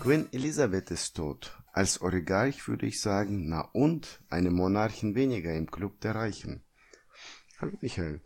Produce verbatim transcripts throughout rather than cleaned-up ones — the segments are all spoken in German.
Queen Elizabeth ist tot. Als Oligarch würde ich sagen, na und, eine Monarchin weniger im Club der Reichen. Hallo Michael.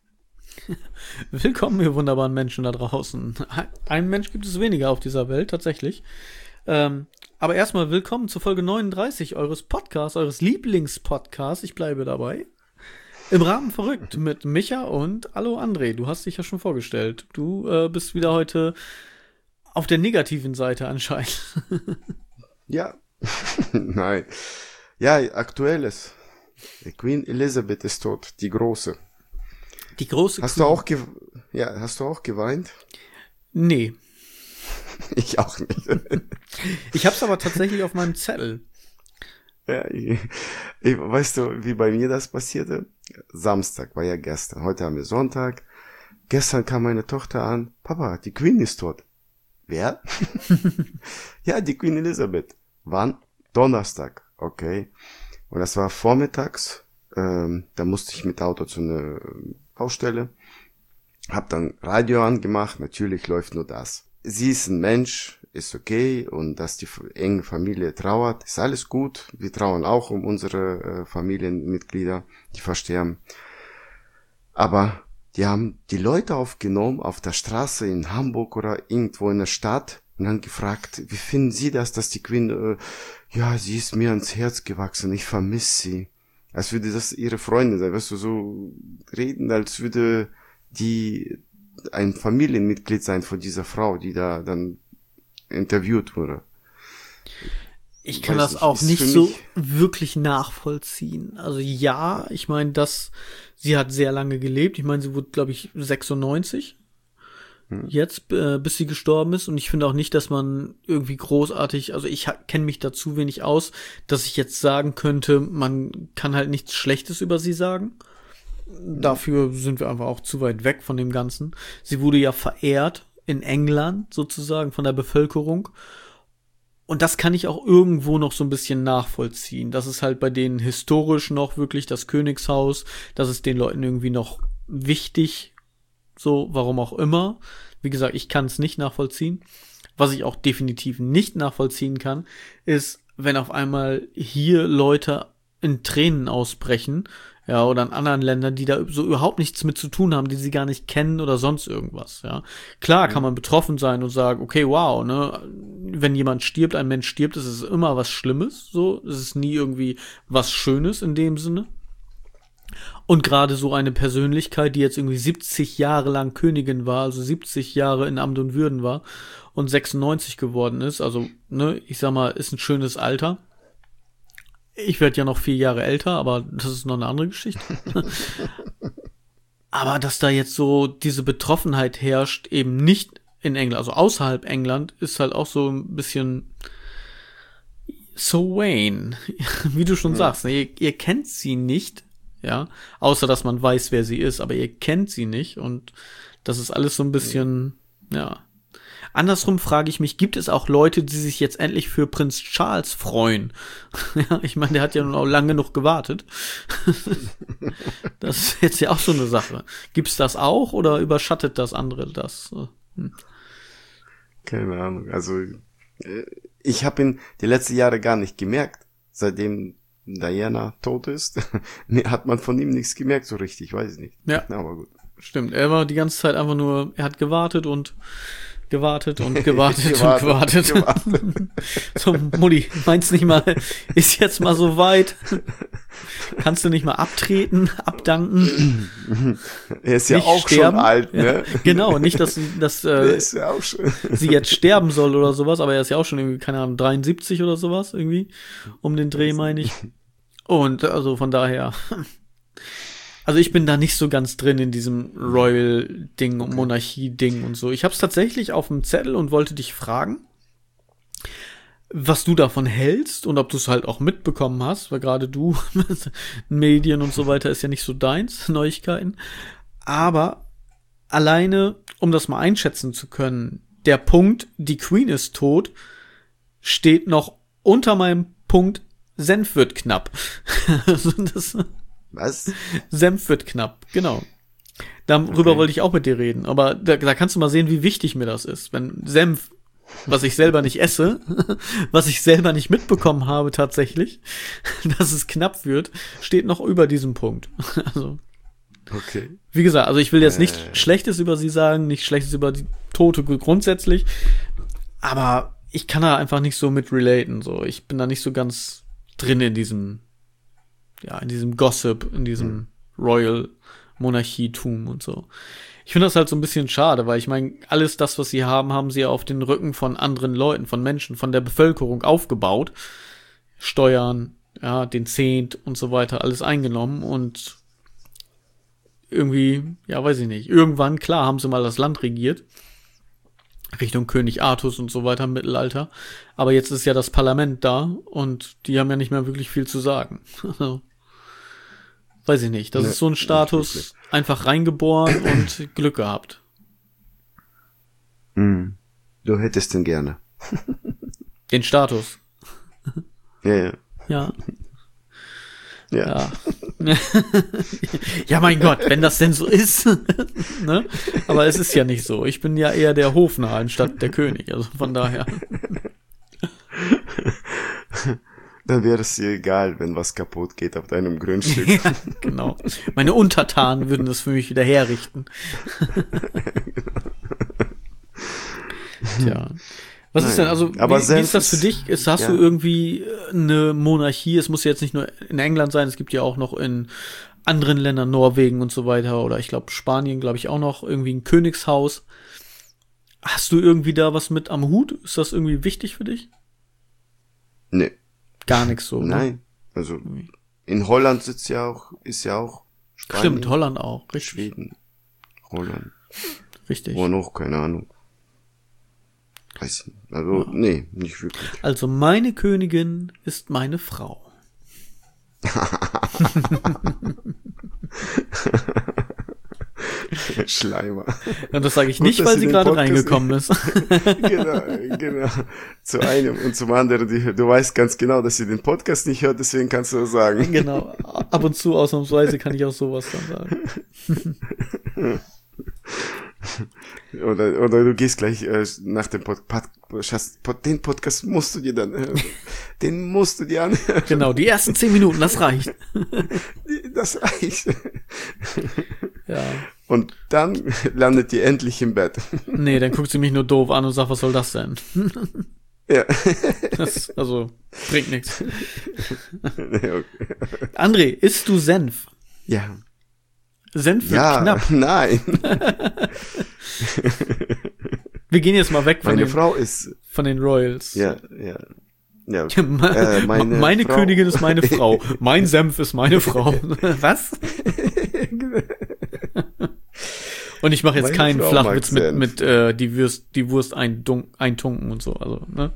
Willkommen, ihr wunderbaren Menschen da draußen. Ein Mensch gibt es weniger auf dieser Welt, tatsächlich. Ähm, aber erstmal willkommen zur Folge neununddreißig eures Podcasts, eures Lieblingspodcasts. Ich bleibe dabei. Im Rahmen verrückt mit Micha und hallo André. Du hast dich ja schon vorgestellt. Du äh, bist wieder heute auf der negativen Seite anscheinend. Ja, nein. Ja, aktuelles. Queen Elizabeth ist tot, die Große. Die große Hast Queen. du auch ge- ja, hast du auch geweint? Nee. Ich auch nicht. Ich hab's aber tatsächlich auf meinem Zettel. Ja, ich, ich, weißt du, wie bei mir das passierte? Samstag war ja gestern. Heute haben wir Sonntag. Gestern kam meine Tochter an. Papa, die Queen ist tot. Wer? Ja, die Queen Elizabeth. Wann? Donnerstag. Okay. Und das war vormittags. Ähm, da musste ich mit Auto zu einer Baustelle. Hab dann Radio angemacht. Natürlich läuft nur das. Sie ist ein Mensch, ist okay. Und dass die enge Familie trauert, ist alles gut. Wir trauern auch um unsere äh, Familienmitglieder, die versterben. Aber die haben die Leute aufgenommen auf der Straße in Hamburg oder irgendwo in der Stadt und dann gefragt, wie finden Sie das, dass die Queen, äh, ja, sie ist mir ans Herz gewachsen, ich vermisse sie. Als würde das ihre Freundin sein, weißt du, so reden, als würde die ein Familienmitglied sein von dieser Frau, die da dann interviewt wurde. Ich kann Weiß das nicht, auch ist nicht für so mich- wirklich nachvollziehen. Also ja, ich meine, das, sie hat sehr lange gelebt. Ich meine, sie wurde, glaube ich, sechsundneunzig jetzt, äh, bis sie gestorben ist. Und ich finde auch nicht, dass man irgendwie großartig, also ich ha- kenne mich da zu wenig aus, dass ich jetzt sagen könnte, man kann halt nichts Schlechtes über sie sagen. Dafür sind wir einfach auch zu weit weg von dem Ganzen. Sie wurde ja verehrt in England sozusagen von der Bevölkerung. Und das kann ich auch irgendwo noch so ein bisschen nachvollziehen. Das ist halt bei denen historisch noch wirklich das Königshaus. Das ist den Leuten irgendwie noch wichtig. So, warum auch immer. Wie gesagt, ich kann es nicht nachvollziehen. Was ich auch definitiv nicht nachvollziehen kann, ist, wenn auf einmal hier Leute in Tränen ausbrechen, ja, oder in anderen Ländern, die da so überhaupt nichts mit zu tun haben, die sie gar nicht kennen oder sonst irgendwas, ja. Klar kann man betroffen sein und sagen, okay, wow, ne, wenn jemand stirbt, ein Mensch stirbt, ist es immer was Schlimmes, so, es ist nie irgendwie was Schönes in dem Sinne. Und gerade so eine Persönlichkeit, die jetzt irgendwie siebzig Jahre lang Königin war, also siebzig Jahre in Amt und Würden war und sechsundneunzig geworden ist, also, ne, ich sag mal, ist ein schönes Alter. Ich werde ja noch vier Jahre älter, aber das ist noch eine andere Geschichte. Aber dass da jetzt so diese Betroffenheit herrscht, eben nicht in England, also außerhalb England, ist halt auch so ein bisschen so Wayne, wie du schon sagst, ne? ihr, ihr kennt sie nicht, ja, außer dass man weiß, wer sie ist, aber ihr kennt sie nicht und das ist alles so ein bisschen, ja. Andersrum frage ich mich, gibt es auch Leute, die sich jetzt endlich für Prinz Charles freuen? Ja, ich meine, der hat ja nun auch lange genug gewartet. Das ist jetzt ja auch so eine Sache. Gibt's das auch oder überschattet das andere das? Hm. Keine Ahnung. Also äh, ich habe ihn die letzten Jahre gar nicht gemerkt. Seitdem Diana tot ist, nee, hat man von ihm nichts gemerkt so richtig, weiß ich nicht. Ja. Aber gut. Stimmt, er war die ganze Zeit einfach nur, er hat gewartet und gewartet und gewartet, Gewartet, und gewartet. So, Mutti, meinst nicht mal, ist jetzt mal so weit? Kannst du nicht mal abtreten, abdanken? Er ist ja Nicht auch sterben? schon alt, ne? Ja, genau, nicht, dass, dass Er äh, ist ja auch schon. sie jetzt sterben soll oder sowas, aber er ist ja auch schon irgendwie, keine Ahnung, dreiundsiebzig oder sowas irgendwie, um den Dreh, meine ich. Und also von daher, also ich bin da nicht so ganz drin in diesem Royal-Ding und Monarchie-Ding und so. Ich hab's tatsächlich auf dem Zettel und wollte dich fragen, was du davon hältst und ob du es halt auch mitbekommen hast, weil gerade du, Medien und so weiter ist ja nicht so deins, Neuigkeiten. Aber alleine, um das mal einschätzen zu können, der Punkt, die Queen ist tot, steht noch unter meinem Punkt, Senf wird knapp. Also das, Was? Senf wird knapp, genau. Darüber Okay. wollte ich auch mit dir reden, aber da, da kannst du mal sehen, wie wichtig mir das ist. Wenn Senf was ich selber nicht esse, was ich selber nicht mitbekommen habe tatsächlich, dass es knapp wird, steht noch über diesem Punkt. Also, okay. Wie gesagt, also ich will jetzt nichts äh. Schlechtes über sie sagen, nicht Schlechtes über die Tote grundsätzlich, aber ich kann da einfach nicht so mit relaten, so. Ich bin da nicht so ganz drin in diesem, ja, in diesem Gossip, in diesem hm. Royal Monarchietum und so. Ich finde das halt so ein bisschen schade, weil ich meine, alles das, was sie haben, haben sie ja auf den Rücken von anderen Leuten, von Menschen, von der Bevölkerung aufgebaut. Steuern, ja, den Zehnt und so weiter, alles eingenommen und irgendwie, ja, weiß ich nicht, irgendwann, klar, haben sie mal das Land regiert. Richtung König Artus und so weiter im Mittelalter. Aber jetzt ist ja das Parlament da und die haben ja nicht mehr wirklich viel zu sagen. Also, weiß ich nicht. Das nee, ist so ein Status, einfach reingeboren und Glück gehabt. Mm. Du hättest den gerne. Den Status. Ja, ja. Ja. Ja. Ja. Ja, mein Gott, wenn das denn so ist. Ne? Aber es ist ja nicht so. Ich bin ja eher der Hofnarr anstatt der König. Also von daher. Dann wäre es dir egal, wenn was kaputt geht auf deinem Grundstück. Ja, genau. Meine Untertanen würden das für mich wieder herrichten. Tja. Was naja, ist denn, also, aber wie, wie ist das für dich? Ist, hast ja. du irgendwie eine Monarchie? Es muss jetzt nicht nur in England sein, es gibt ja auch noch in anderen Ländern, Norwegen und so weiter, oder ich glaube Spanien, glaube ich auch noch, irgendwie ein Königshaus. Hast du irgendwie da was mit am Hut? Ist das irgendwie wichtig für dich? Nee. Gar nichts so. Nein. Ne? Also, in Holland sitzt ja auch, ist ja auch Spanien. Stimmt, Holland auch, richtig. Schweden, Holland. Richtig. Wo noch, keine Ahnung. Weiß nicht. Also, ja. Nee, nicht wirklich. Also, meine Königin ist meine Frau. Schleimer. Und das sage ich nicht, Gut, weil sie gerade reingekommen ist. Genau, genau. Zu einem und zum anderen, die, du weißt ganz genau, dass sie den Podcast nicht hört, deswegen kannst du das sagen. Genau. Ab und zu ausnahmsweise kann ich auch sowas dann sagen. Oder, oder du gehst gleich äh, nach dem Podcast, Pod, den Podcast musst du dir dann, äh, den musst du dir anhören. Genau, die ersten zehn Minuten, das reicht. Das reicht. Ja. Und dann landet ihr endlich im Bett. Nee, dann guckt sie mich nur doof an und sagt, was soll das denn? Ja. Das, also, bringt nichts. Nee, okay. André, isst du Senf? Ja. Senf wird ja, knapp. Nein. Wir gehen jetzt mal weg von, meine den, Frau ist, von den Royals. Ja, ja. Ja, äh, meine meine Königin ist meine Frau. Mein Senf ist meine Frau. Was? Und ich mache jetzt meine keinen Frau Flachwitz mit, mit äh, die Wurst, die Wurst eindunk, eintunken und so. Also, ne?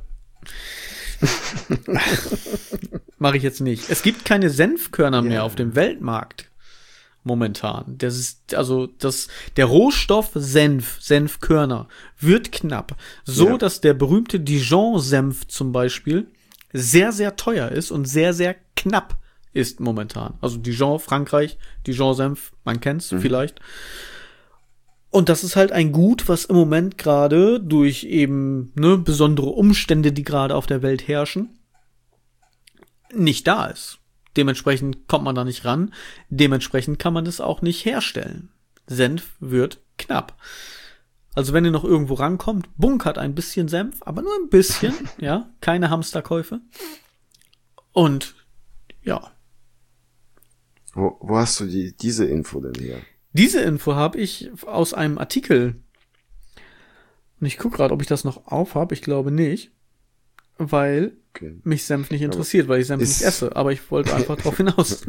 Mache ich jetzt nicht. Es gibt keine Senfkörner yeah. mehr auf dem Weltmarkt. Momentan. Das ist, also, das, der Rohstoff Senf, Senfkörner, wird knapp. So, ja. dass der berühmte Dijon-Senf zum Beispiel sehr, sehr teuer ist und sehr, sehr knapp ist momentan. Also Dijon, Frankreich, Dijon-Senf, man kennt's mhm. vielleicht. Und das ist halt ein Gut, was im Moment gerade durch eben, ne, besondere Umstände, die gerade auf der Welt herrschen, nicht da ist. Dementsprechend kommt man da nicht ran. Dementsprechend kann man es auch nicht herstellen. Senf wird knapp. Also wenn ihr noch irgendwo rankommt, bunkert ein bisschen Senf, aber nur ein bisschen, ja, keine Hamsterkäufe. Und ja. Wo, wo hast du die, diese Info denn her? Diese Info habe ich aus einem Artikel. Und ich gucke gerade, ob ich das noch auf habe. Ich glaube nicht. Weil okay. mich Senf nicht interessiert, aber weil ich Senf nicht esse. Aber ich wollte einfach drauf hinaus.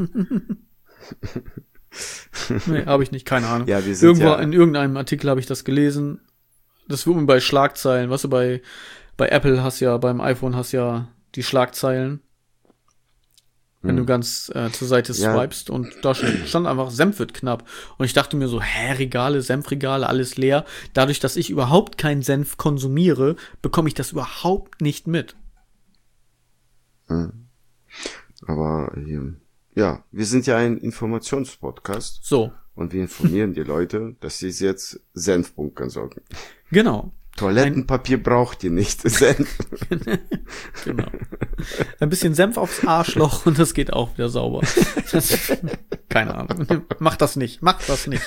Nee, habe ich nicht, keine Ahnung. Ja, wir sind Irgendwo ja in irgendeinem Artikel habe ich das gelesen. Das wird mir bei Schlagzeilen, weißt du, bei, bei Apple hast ja, beim iPhone hast ja die Schlagzeilen, wenn hm. du ganz äh, zur Seite swipest ja. und da stand, stand einfach, Senf wird knapp. Und ich dachte mir so, hä, Regale, Senfregale, alles leer. Dadurch, dass ich überhaupt keinen Senf konsumiere, bekomme ich das überhaupt nicht mit. Hm. Aber hier, ja, wir sind ja ein Informationspodcast. So. Und wir informieren die Leute, dass sie jetzt Senf bunkern sollten. Genau. Toilettenpapier braucht ihr nicht. Senf. Genau. Ein bisschen Senf aufs Arschloch und das geht auch wieder sauber. Das, keine Ahnung. Mach das nicht. Mach das nicht.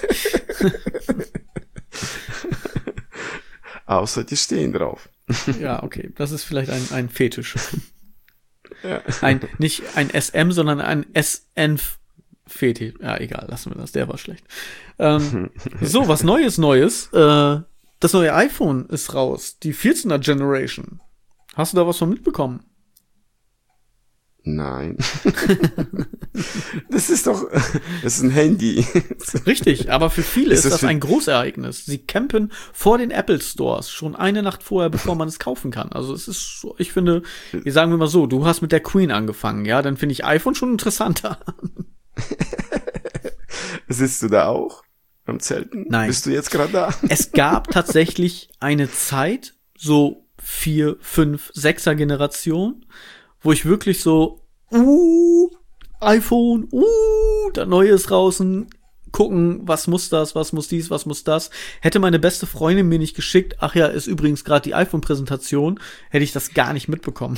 Außer die stehen drauf. Ja, okay. Das ist vielleicht ein, ein Fetisch. Ja. Ein, nicht ein S M, sondern ein S N Fetisch. Ja, egal. Lassen wir das. Der war schlecht. Ähm, so, was Neues, Neues. Äh, Das neue iPhone ist raus, die vierzehner Generation. Hast du da was von mitbekommen? Nein. Das ist doch, das ist ein Handy. Richtig, aber für viele ist, Ist das das für- ein Großereignis. Sie campen vor den Apple Stores schon eine Nacht vorher, bevor man es kaufen kann. Also es ist, so- ich finde, wir sagen wir mal so, du hast mit der Queen angefangen, ja, dann finde ich iPhone schon interessanter. Sitzt du da auch am Zelten? Nein. Bist du jetzt gerade da? Es gab tatsächlich eine Zeit, so vier, fünf, sechser Generation, wo ich wirklich so, uh, iPhone, uh, das Neue ist draußen, gucken, was muss das, was muss dies, was muss das. Hätte meine beste Freundin mir nicht geschickt, ach ja, ist übrigens gerade die iPhone-Präsentation, hätte ich das gar nicht mitbekommen.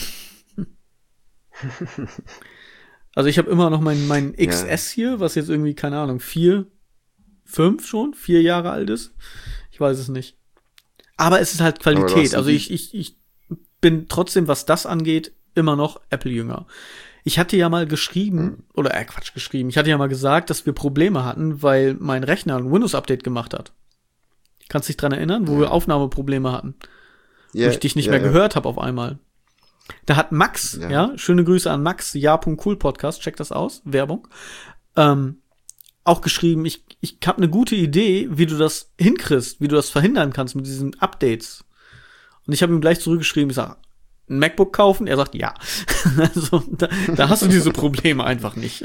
Also ich habe immer noch mein, mein X S hier, was jetzt irgendwie, keine Ahnung, vier, fünf schon, vier Jahre alt ist. Ich weiß es nicht. Aber es ist halt Aber du Qualität. hast Also die- ich, ich, ich bin trotzdem, was das angeht, immer noch Apple-Jünger. Ich hatte ja mal geschrieben, oder äh, Quatsch, geschrieben, ich hatte ja mal gesagt, dass wir Probleme hatten, weil mein Rechner ein Windows-Update gemacht hat. Kannst dich dran erinnern, wo Ja. wir Aufnahmeprobleme hatten? Ja, Wo ich dich nicht ja, mehr ja. gehört habe auf einmal. Da hat Max, ja, Ja. schöne Grüße an Max, ja.cool Podcast, check das aus, Werbung, ähm, auch geschrieben, ich, ich habe eine gute Idee, wie du das hinkriegst, wie du das verhindern kannst mit diesen Updates. Und ich habe ihm gleich zurückgeschrieben, ich sag, ein MacBook kaufen? Er sagt, ja. Also, da, da hast du diese Probleme einfach nicht.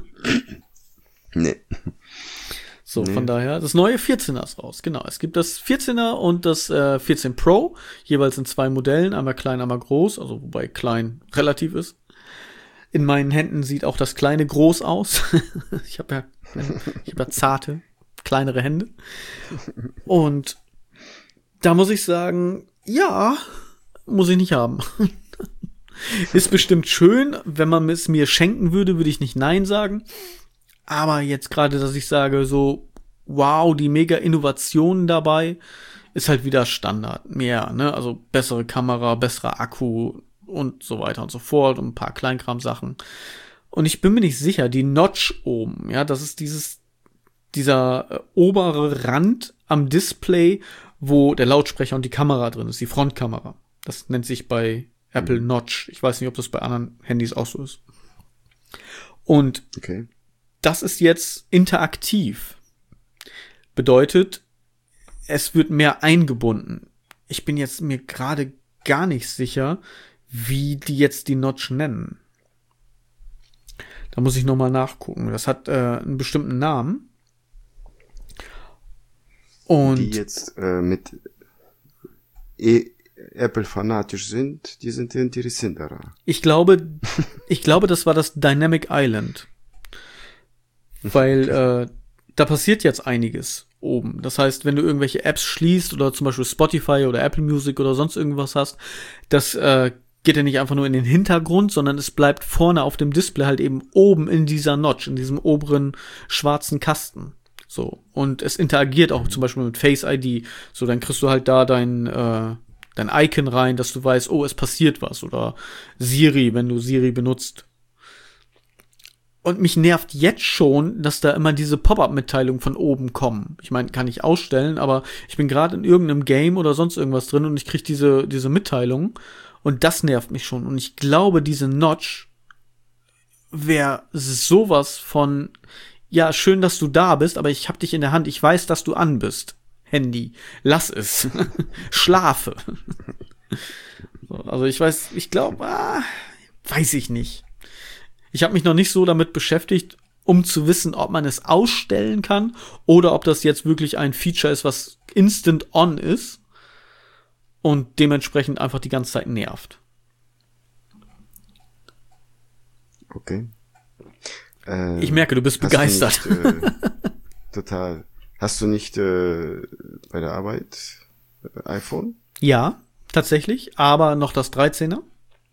Nee. So, Nee. von daher, das neue vierzehner ist raus. Genau, es gibt das vierzehner und das äh, vierzehn Pro, jeweils in zwei Modellen, einmal klein, einmal groß, also wobei klein relativ ist. In meinen Händen sieht auch das kleine groß aus. Ich habe ja, ich habe ja zarte, kleinere Hände. Und da muss ich sagen, ja, muss ich nicht haben. Ist bestimmt schön, wenn man es mir schenken würde, würde ich nicht nein sagen. Aber jetzt gerade, dass ich sage, so, wow, die mega Innovationen dabei, ist halt wieder Standard. Mehr, ne? Also bessere Kamera, besserer Akku und so weiter und so fort und ein paar Kleinkram-Sachen. Und ich bin mir nicht sicher, die Notch oben, ja, das ist dieses, dieser äh, obere Rand am Display, wo der Lautsprecher und die Kamera drin ist, die Frontkamera. Das nennt sich bei Apple Notch. Ich weiß nicht, ob das bei anderen Handys auch so ist. Und Okay. das ist jetzt interaktiv. Bedeutet, es wird mehr eingebunden. Ich bin jetzt mir gerade gar nicht sicher, wie die jetzt die Notch nennen. Da muss ich noch mal nachgucken. Das hat äh, einen bestimmten Namen. Und Die jetzt äh, mit e Apple fanatisch sind, die sind interessiert daran. ich glaube, ich glaube, das war das Dynamic Island. Weil äh, da passiert jetzt einiges oben. Das heißt, wenn du irgendwelche Apps schließt oder zum Beispiel Spotify oder Apple Music oder sonst irgendwas hast, das äh, geht ja nicht einfach nur in den Hintergrund, sondern es bleibt vorne auf dem Display halt eben oben in dieser Notch, in diesem oberen schwarzen Kasten. So. Und es interagiert auch zum Beispiel mit Face I D. So, dann kriegst du halt da dein, äh, dein Icon rein, dass du weißt, oh, es passiert was. Oder Siri, wenn du Siri benutzt. Und mich nervt jetzt schon, dass da immer diese Pop-up-Mitteilungen von oben kommen. Ich meine, kann ich ausstellen, aber ich bin gerade in irgendeinem Game oder sonst irgendwas drin und ich krieg diese diese Mitteilung und das nervt mich schon. Und ich glaube, diese Notch wäre sowas von, ja, schön, dass du da bist, aber ich hab dich in der Hand, ich weiß, dass du an bist. Handy, lass es. Schlafe. So, also ich weiß, ich glaube, ah, weiß ich nicht. Ich habe mich noch nicht so damit beschäftigt, um zu wissen, ob man es ausstellen kann oder ob das jetzt wirklich ein Feature ist, was instant on ist und dementsprechend einfach die ganze Zeit nervt. Okay. Äh, Ich merke, du bist hast begeistert. Du nicht, äh, total. Hast du nicht äh, bei der Arbeit äh, iPhone? Ja, tatsächlich, aber noch das dreizehner.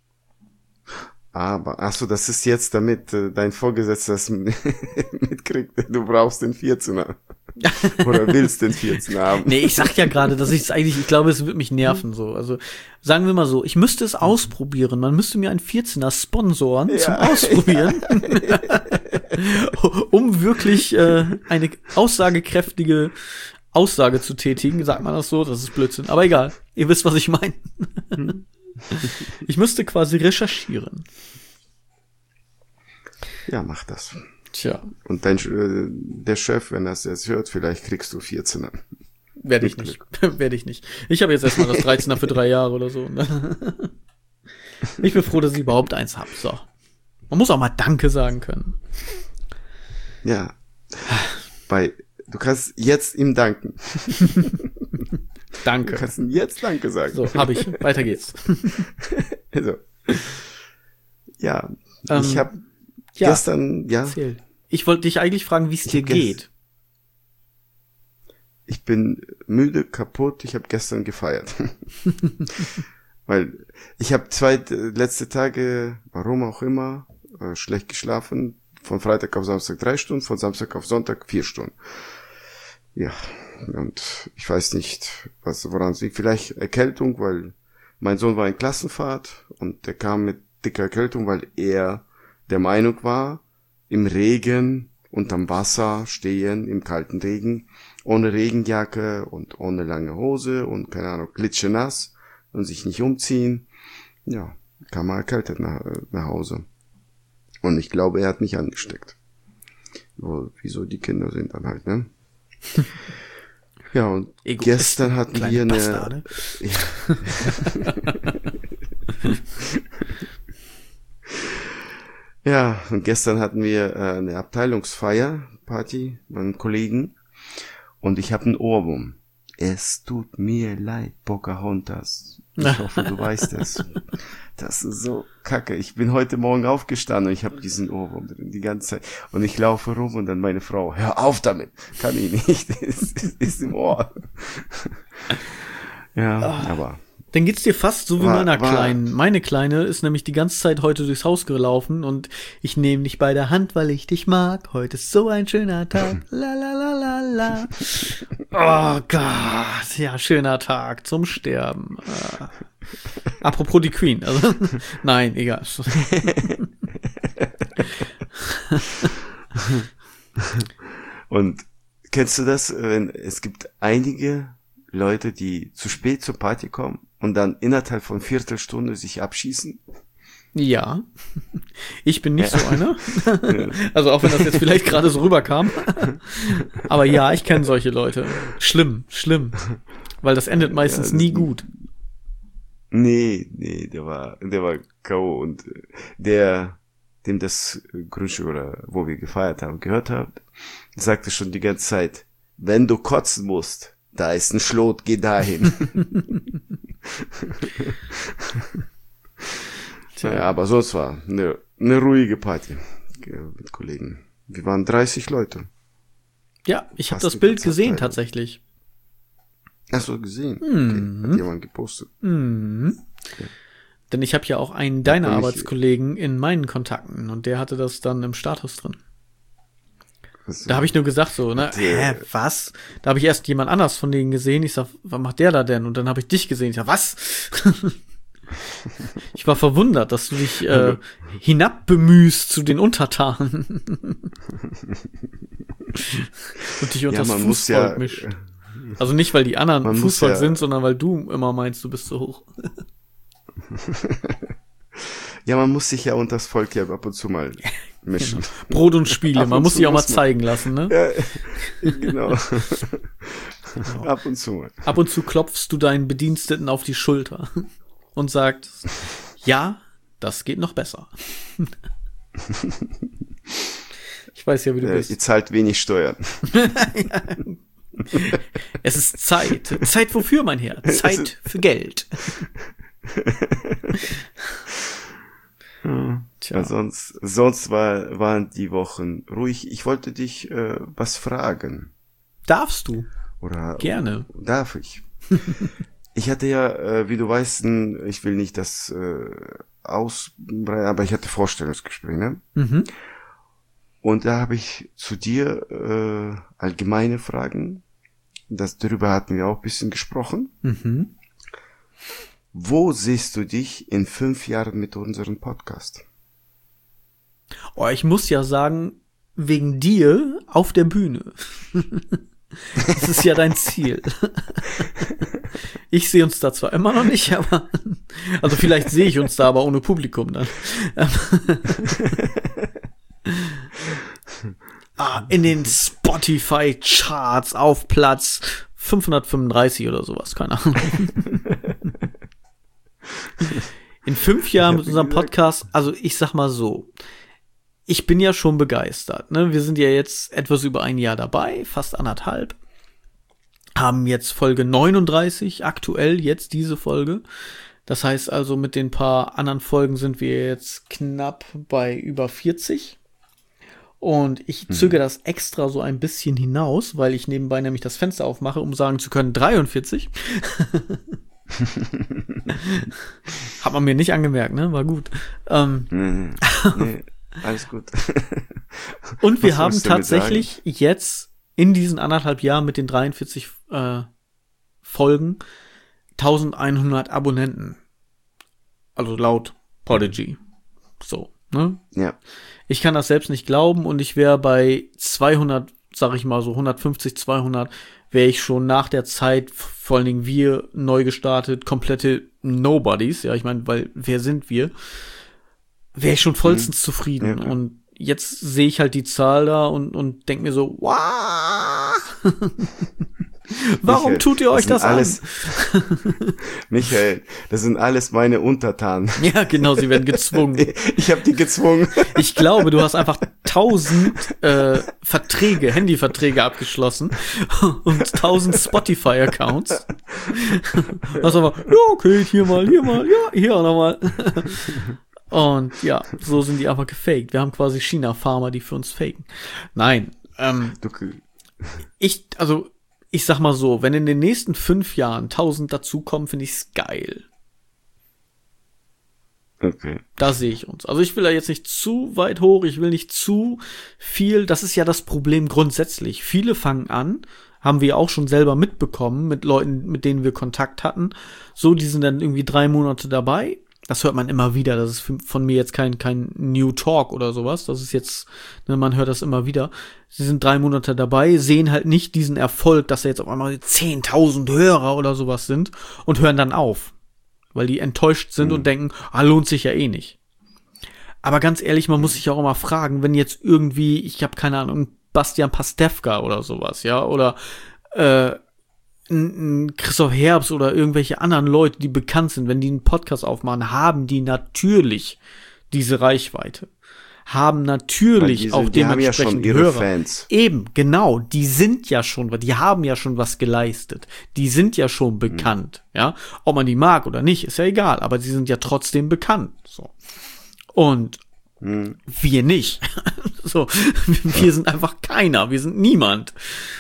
Aber, ach so, das ist jetzt, damit äh, dein Vorgesetzter das mitkriegt, du brauchst den vierzehner. Oder willst den vierzehner haben. Nee, ich sag ja gerade, dass ich es eigentlich, ich glaube, es wird mich nerven so. Also sagen wir mal so, ich müsste es ausprobieren. Man müsste mir einen vierzehner sponsoren ja. zum Ausprobieren. Um wirklich äh, eine aussagekräftige Aussage zu tätigen. Sagt man das so? Das ist Blödsinn. Aber egal, ihr wisst, was ich meine. Ich müsste quasi recherchieren. Ja, mach das. Tja. Und dein, äh, der Chef, wenn er es jetzt hört, vielleicht kriegst du vierzehner. Werde ich nicht. Werde ich nicht. Ich habe jetzt erstmal das dreizehner für drei Jahre oder so. Ich bin froh, dass ich überhaupt eins habe. So. Man muss auch mal Danke sagen können. Ja. Bei, du kannst jetzt ihm danken. Danke. Du kannst ihm jetzt Danke sagen. So, hab ich. Weiter geht's. Also. Ja. Ähm, ich habe ja, gestern, ja. Erzähl. Ich wollte dich eigentlich fragen, wie es dir geht. Ich bin müde, kaputt. Ich habe gestern gefeiert. Weil ich habe zwei letzte Tage, warum auch immer, äh, schlecht geschlafen. Von Freitag auf Samstag drei Stunden, von Samstag auf Sonntag vier Stunden. Ja, und ich weiß nicht, was woran es liegt. Vielleicht Erkältung, weil mein Sohn war in Klassenfahrt und der kam mit dicker Erkältung, weil er der Meinung war, im Regen, unterm Wasser stehen, im kalten Regen, ohne Regenjacke und ohne lange Hose und, keine Ahnung, glitschenass und sich nicht umziehen. Ja, kam er erkältet nach, nach Hause. Und ich glaube, er hat mich angesteckt. Wo, wieso die Kinder sind dann halt, ne? Ja, und Ego gestern hatten wir eine... Bastarde. Ja. Ja, und gestern hatten wir äh, eine Abteilungsfeier, Party, meinen Kollegen. Und ich habe einen Ohrwurm. Es tut mir leid, Pocahontas. Ich hoffe, du weißt es. Das ist so kacke. Ich bin heute Morgen aufgestanden und ich habe diesen Ohrwurm drin die ganze Zeit. Und ich laufe rum und dann meine Frau, hör auf damit. Kann ich nicht. Es ist, ist im Ohr. Ja, oh. aber... Dann geht's dir fast so wie war, meiner war, Kleinen. Meine Kleine ist nämlich die ganze Zeit heute durchs Haus gelaufen und ich nehme dich bei der Hand, weil ich dich mag. Heute ist so ein schöner Tag. La la la la la. Oh Gott, ja, schöner Tag zum Sterben. Äh. Apropos die Queen. Also, nein, egal. Und kennst du das, wenn es gibt einige Leute, die zu spät zur Party kommen und dann innerhalb von Viertelstunde sich abschießen? Ja, ich bin nicht ja. so einer. Also auch wenn das jetzt vielleicht gerade so rüberkam. Aber ja, ich kenne solche Leute. Schlimm, schlimm. Weil das endet meistens ja, das nie gut. Nee, nee, der war, der war K O und der, dem das Grundstück oder wo wir gefeiert haben, gehört hat, sagte schon die ganze Zeit, wenn du kotzen musst, da ist ein Schlot, geh dahin. Tja. Ja, aber sonst war eine, eine ruhige Party mit Kollegen. Wir waren dreißig Leute. Ja, ich habe das Bild gesehen tatsächlich. Hast du gesehen? Mhm. Okay. Hat jemand gepostet. Mhm. Okay. Denn ich habe ja auch einen deiner ja, Arbeitskollegen in meinen Kontakten und der hatte das dann im Status drin. Also, da habe ich nur gesagt so, ne, hä, was? Da habe ich erst jemand anders von denen gesehen. Ich sag, was macht der da denn? Und dann habe ich dich gesehen. Ich sag, was? Ich war verwundert, dass du dich äh, hinabbemühst zu den Untertanen. Und dich unter ja, das man Fußvolk ja, mischt. Also nicht, weil die anderen Fußvolk ja, sind, sondern weil du immer meinst, du bist so hoch. Ja, man muss sich ja unter das Volk ja ab und zu mal mischen. Genau. Brot und Spiele, man muss sich auch mal zeigen lassen, ne? Ja, genau. Genau. Ab und zu mal. Ab und zu klopfst du deinen Bediensteten auf die Schulter und sagst, ja, das geht noch besser. Ich weiß ja, wie du äh, bist. Ihr zahlt wenig Steuern. Ja. Es ist Zeit. Zeit wofür, mein Herr? Zeit für Geld. Tja. Ja, sonst, sonst war, waren die Wochen ruhig. Ich wollte dich äh, was fragen. Darfst du? Oder gerne. Darf ich? ich hatte ja, äh, wie du weißt, ein, ich will nicht das äh, ausbreiten, aber ich hatte Vorstellungsgespräch, ne? Mhm. Und da habe ich zu dir äh, allgemeine Fragen. Das, darüber hatten wir auch ein bisschen gesprochen. Mhm. Wo siehst du dich in fünf Jahren mit unserem Podcast? Oh, ich muss ja sagen, wegen dir auf der Bühne. Das ist ja dein Ziel. Ich sehe uns da zwar immer noch nicht, aber also vielleicht sehe ich uns da, aber ohne Publikum dann. ah, in den Spotify-Charts auf Platz fünfhundertfünfunddreißig oder sowas, keine Ahnung. In fünf Jahren mit unserem Podcast, also ich sag mal so, ich bin ja schon begeistert, ne? Wir sind ja jetzt etwas über ein Jahr dabei, fast anderthalb. Haben jetzt Folge neununddreißig, aktuell jetzt diese Folge. Das heißt also, mit den paar anderen Folgen sind wir jetzt knapp bei über vierzig. Und ich zögere das extra so ein bisschen hinaus, weil ich nebenbei nämlich das Fenster aufmache, um sagen zu können dreiundvierzig. Hat man mir nicht angemerkt, ne? War gut. Ähm, nee, nee, alles gut. Und wir haben tatsächlich jetzt in diesen anderthalb Jahren mit den dreiundvierzig äh, Folgen eintausendeinhundert Abonnenten. Also laut Podigy. So, ne? Ja. Ich kann das selbst nicht glauben und ich wäre bei zweihundert, sag ich mal so hundertfünfzig, zweihundert, wäre ich schon nach der Zeit, vor allen Dingen wir, neu gestartet, komplette Nobodies, ja, ich meine, weil, wer sind wir? Wäre ich schon vollstens mhm. zufrieden. Ja. Und jetzt sehe ich halt die Zahl da und, und denk mir so, wow! Warum Michael, tut ihr euch das, das alles, an? Michael, das sind alles meine Untertanen. Ja, genau, sie werden gezwungen. Ich habe die gezwungen. Ich glaube, du hast einfach tausend äh, Verträge, Handyverträge abgeschlossen und tausend Spotify-Accounts. Was aber, ja, okay, hier mal, hier mal, ja, hier auch nochmal. Und ja, so sind die einfach gefaked. Wir haben quasi China-Farmer, die für uns faken. Nein, ähm, ich, also ich sag mal so, wenn in den nächsten fünf Jahren tausend dazukommen, finde ich's geil. Okay. Da sehe ich uns. Also ich will da jetzt nicht zu weit hoch, ich will nicht zu viel. Das ist ja das Problem grundsätzlich. Viele fangen an, haben wir auch schon selber mitbekommen, mit Leuten, mit denen wir Kontakt hatten. So, die sind dann irgendwie drei Monate dabei. Das hört man immer wieder. Das ist von mir jetzt kein kein New Talk oder sowas. Das ist jetzt, ne, man hört das immer wieder. Sie sind drei Monate dabei, sehen halt nicht diesen Erfolg, dass da jetzt auf einmal zehntausend Hörer oder sowas sind und hören dann auf. Weil die enttäuscht sind mhm. und denken, ah, lohnt sich ja eh nicht. Aber ganz ehrlich, man muss sich auch immer fragen, wenn jetzt irgendwie, ich habe keine Ahnung, Bastian Pastewka oder sowas, ja, oder äh, ein Christoph Herbst oder irgendwelche anderen Leute, die bekannt sind, wenn die einen Podcast aufmachen, haben die natürlich diese Reichweite. Haben natürlich diese, auch die haben ja schon ihre Hörer. Fans. Eben, genau, die sind ja schon, die haben ja schon was geleistet. Die sind ja schon bekannt, mhm. ja. Ob man die mag oder nicht, ist ja egal, aber sie sind ja trotzdem bekannt, so. Und mhm. wir nicht. So, wir sind einfach keiner, wir sind niemand.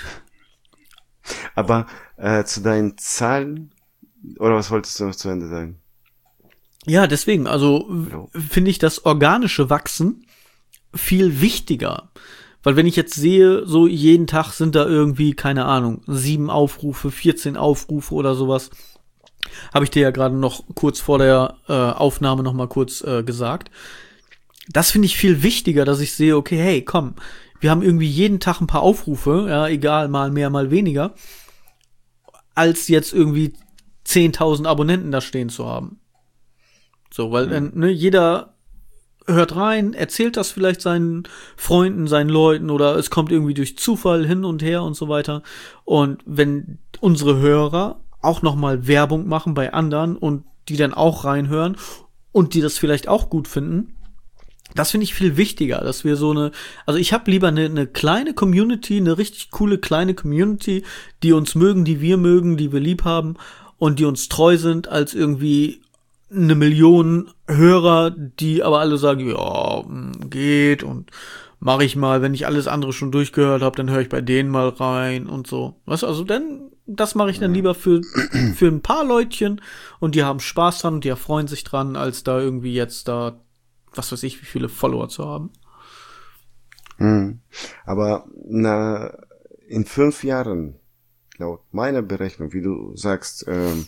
Aber äh, zu deinen Zahlen, oder was wolltest du noch zu Ende sagen? Ja, deswegen, also ja. finde ich das organische Wachsen viel wichtiger. Weil wenn ich jetzt sehe, so jeden Tag sind da irgendwie, keine Ahnung, sieben Aufrufe, vierzehn Aufrufe oder sowas, habe ich dir ja gerade noch kurz vor der äh, Aufnahme noch mal kurz äh, gesagt. Das finde ich viel wichtiger, dass ich sehe, okay, hey, komm, wir haben irgendwie jeden Tag ein paar Aufrufe, ja, egal, mal mehr, mal weniger, als jetzt irgendwie zehntausend Abonnenten da stehen zu haben. So, weil mhm. ne, jeder hört rein, erzählt das vielleicht seinen Freunden, seinen Leuten oder es kommt irgendwie durch Zufall hin und her und so weiter. Und wenn unsere Hörer auch noch mal Werbung machen bei anderen und die dann auch reinhören und die das vielleicht auch gut finden, das finde ich viel wichtiger, dass wir so eine, also ich habe lieber eine, eine kleine Community, eine richtig coole kleine Community, die uns mögen, die wir mögen, die wir lieb haben und die uns treu sind, als irgendwie eine Million Hörer, die aber alle sagen, ja, geht und mache ich mal, wenn ich alles andere schon durchgehört habe, dann höre ich bei denen mal rein und so. Weißt du, also dann das mache ich dann lieber für, für ein paar Leutchen und die haben Spaß dran und die erfreuen sich dran, als da irgendwie jetzt da, was weiß ich, wie viele Follower zu haben. Hm. Aber na, in fünf Jahren, laut meiner Berechnung, wie du sagst, ähm,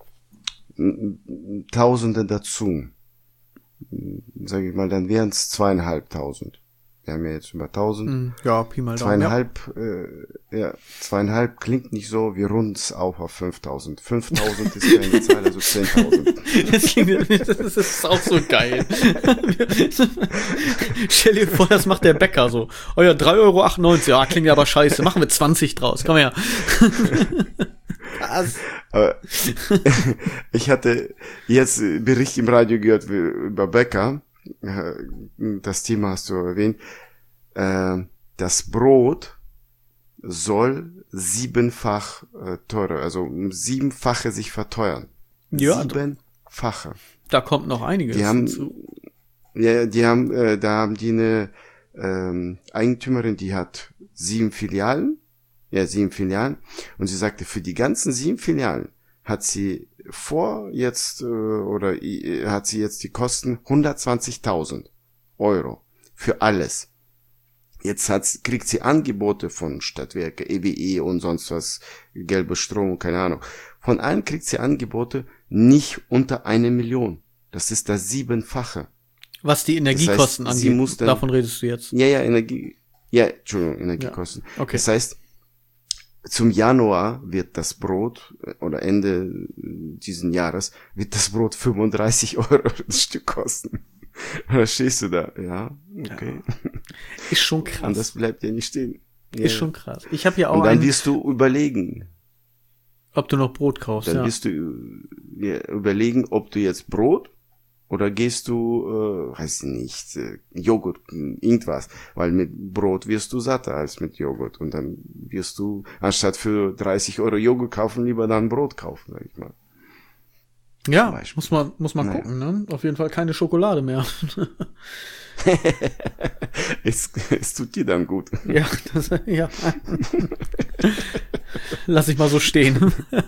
Tausende dazu, sage ich mal, dann wären es zweieinhalbtausend. Wir haben ja jetzt über tausend. Ja, Pi mal Daumen. Zweieinhalb, ja. Äh, ja, zweieinhalb klingt nicht so, wir runden es auf auf fünftausend. fünftausend ist keine Zahl, also zehntausend. Das, klingt, das ist auch so geil. Stell dir vor, das macht der Bäcker so. Oh ja, drei Euro achtundneunzig. Ja, klingt aber scheiße. Machen wir zwanzig draus. Komm her. Was? Aber ich hatte jetzt Bericht im Radio gehört über Bäcker. Das Thema hast du erwähnt. Das Brot soll siebenfach teurer, also um siebenfache sich verteuern. Ja, Siebenfache. Da kommt noch einiges die haben, hinzu. Ja, die haben, da haben die eine ähm, Eigentümerin, die hat sieben Filialen. Ja, sieben Filialen. Und sie sagte, für die ganzen sieben Filialen hat sie vor jetzt, äh, oder äh, hat sie jetzt die Kosten hundertzwanzigtausend Euro für alles. Jetzt hat, kriegt sie Angebote von Stadtwerke, E W E und sonst was, gelbe Strom, keine Ahnung. Von allen kriegt sie Angebote nicht unter eine Million. Das ist das Siebenfache. Was die Energiekosten das heißt, angeht, muss dann, davon redest du jetzt. Ja, ja, Energie, ja, Entschuldigung, Energiekosten. Ja, okay. Das heißt, zum Januar wird das Brot, oder Ende diesen Jahres, wird das Brot fünfunddreißig Euro das Stück kosten. Und da stehst du da, ja, okay. Ja. Ist schon krass. Und das bleibt ja nicht stehen. Ja. Ist schon krass. Ich habe ja auch Und dann einen, wirst du überlegen. Ob du noch Brot kaufst, Dann ja. wirst du ja, überlegen, ob du jetzt Brot oder gehst du, äh, weiß ich nicht, äh, Joghurt, irgendwas. Weil mit Brot wirst du satter als mit Joghurt. Und dann wirst du, anstatt für dreißig Euro Joghurt kaufen, lieber dann Brot kaufen, sag ich mal. Ja, muss man, muss man naja. gucken, ne? Auf jeden Fall keine Schokolade mehr. es, es tut dir dann gut. Ja, das, ja. Lass ich mal so stehen.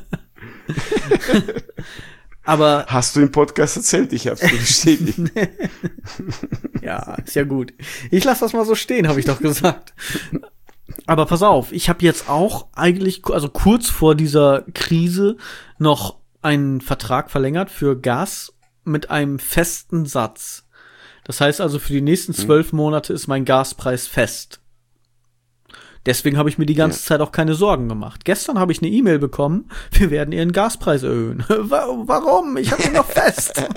Aber. Hast du im Podcast erzählt? Ich hab's bestätigt. Ja, ist ja gut. Ich lass das mal so stehen, habe ich doch gesagt. Aber pass auf, ich habe jetzt auch eigentlich, also kurz vor dieser Krise noch einen Vertrag verlängert für Gas mit einem festen Satz. Das heißt also, für die nächsten zwölf Monate ist mein Gaspreis fest. Deswegen habe ich mir die ganze ja. Zeit auch keine Sorgen gemacht. Gestern habe ich eine E-Mail bekommen, wir werden ihren Gaspreis erhöhen. Warum? Ich habe ihn noch fest.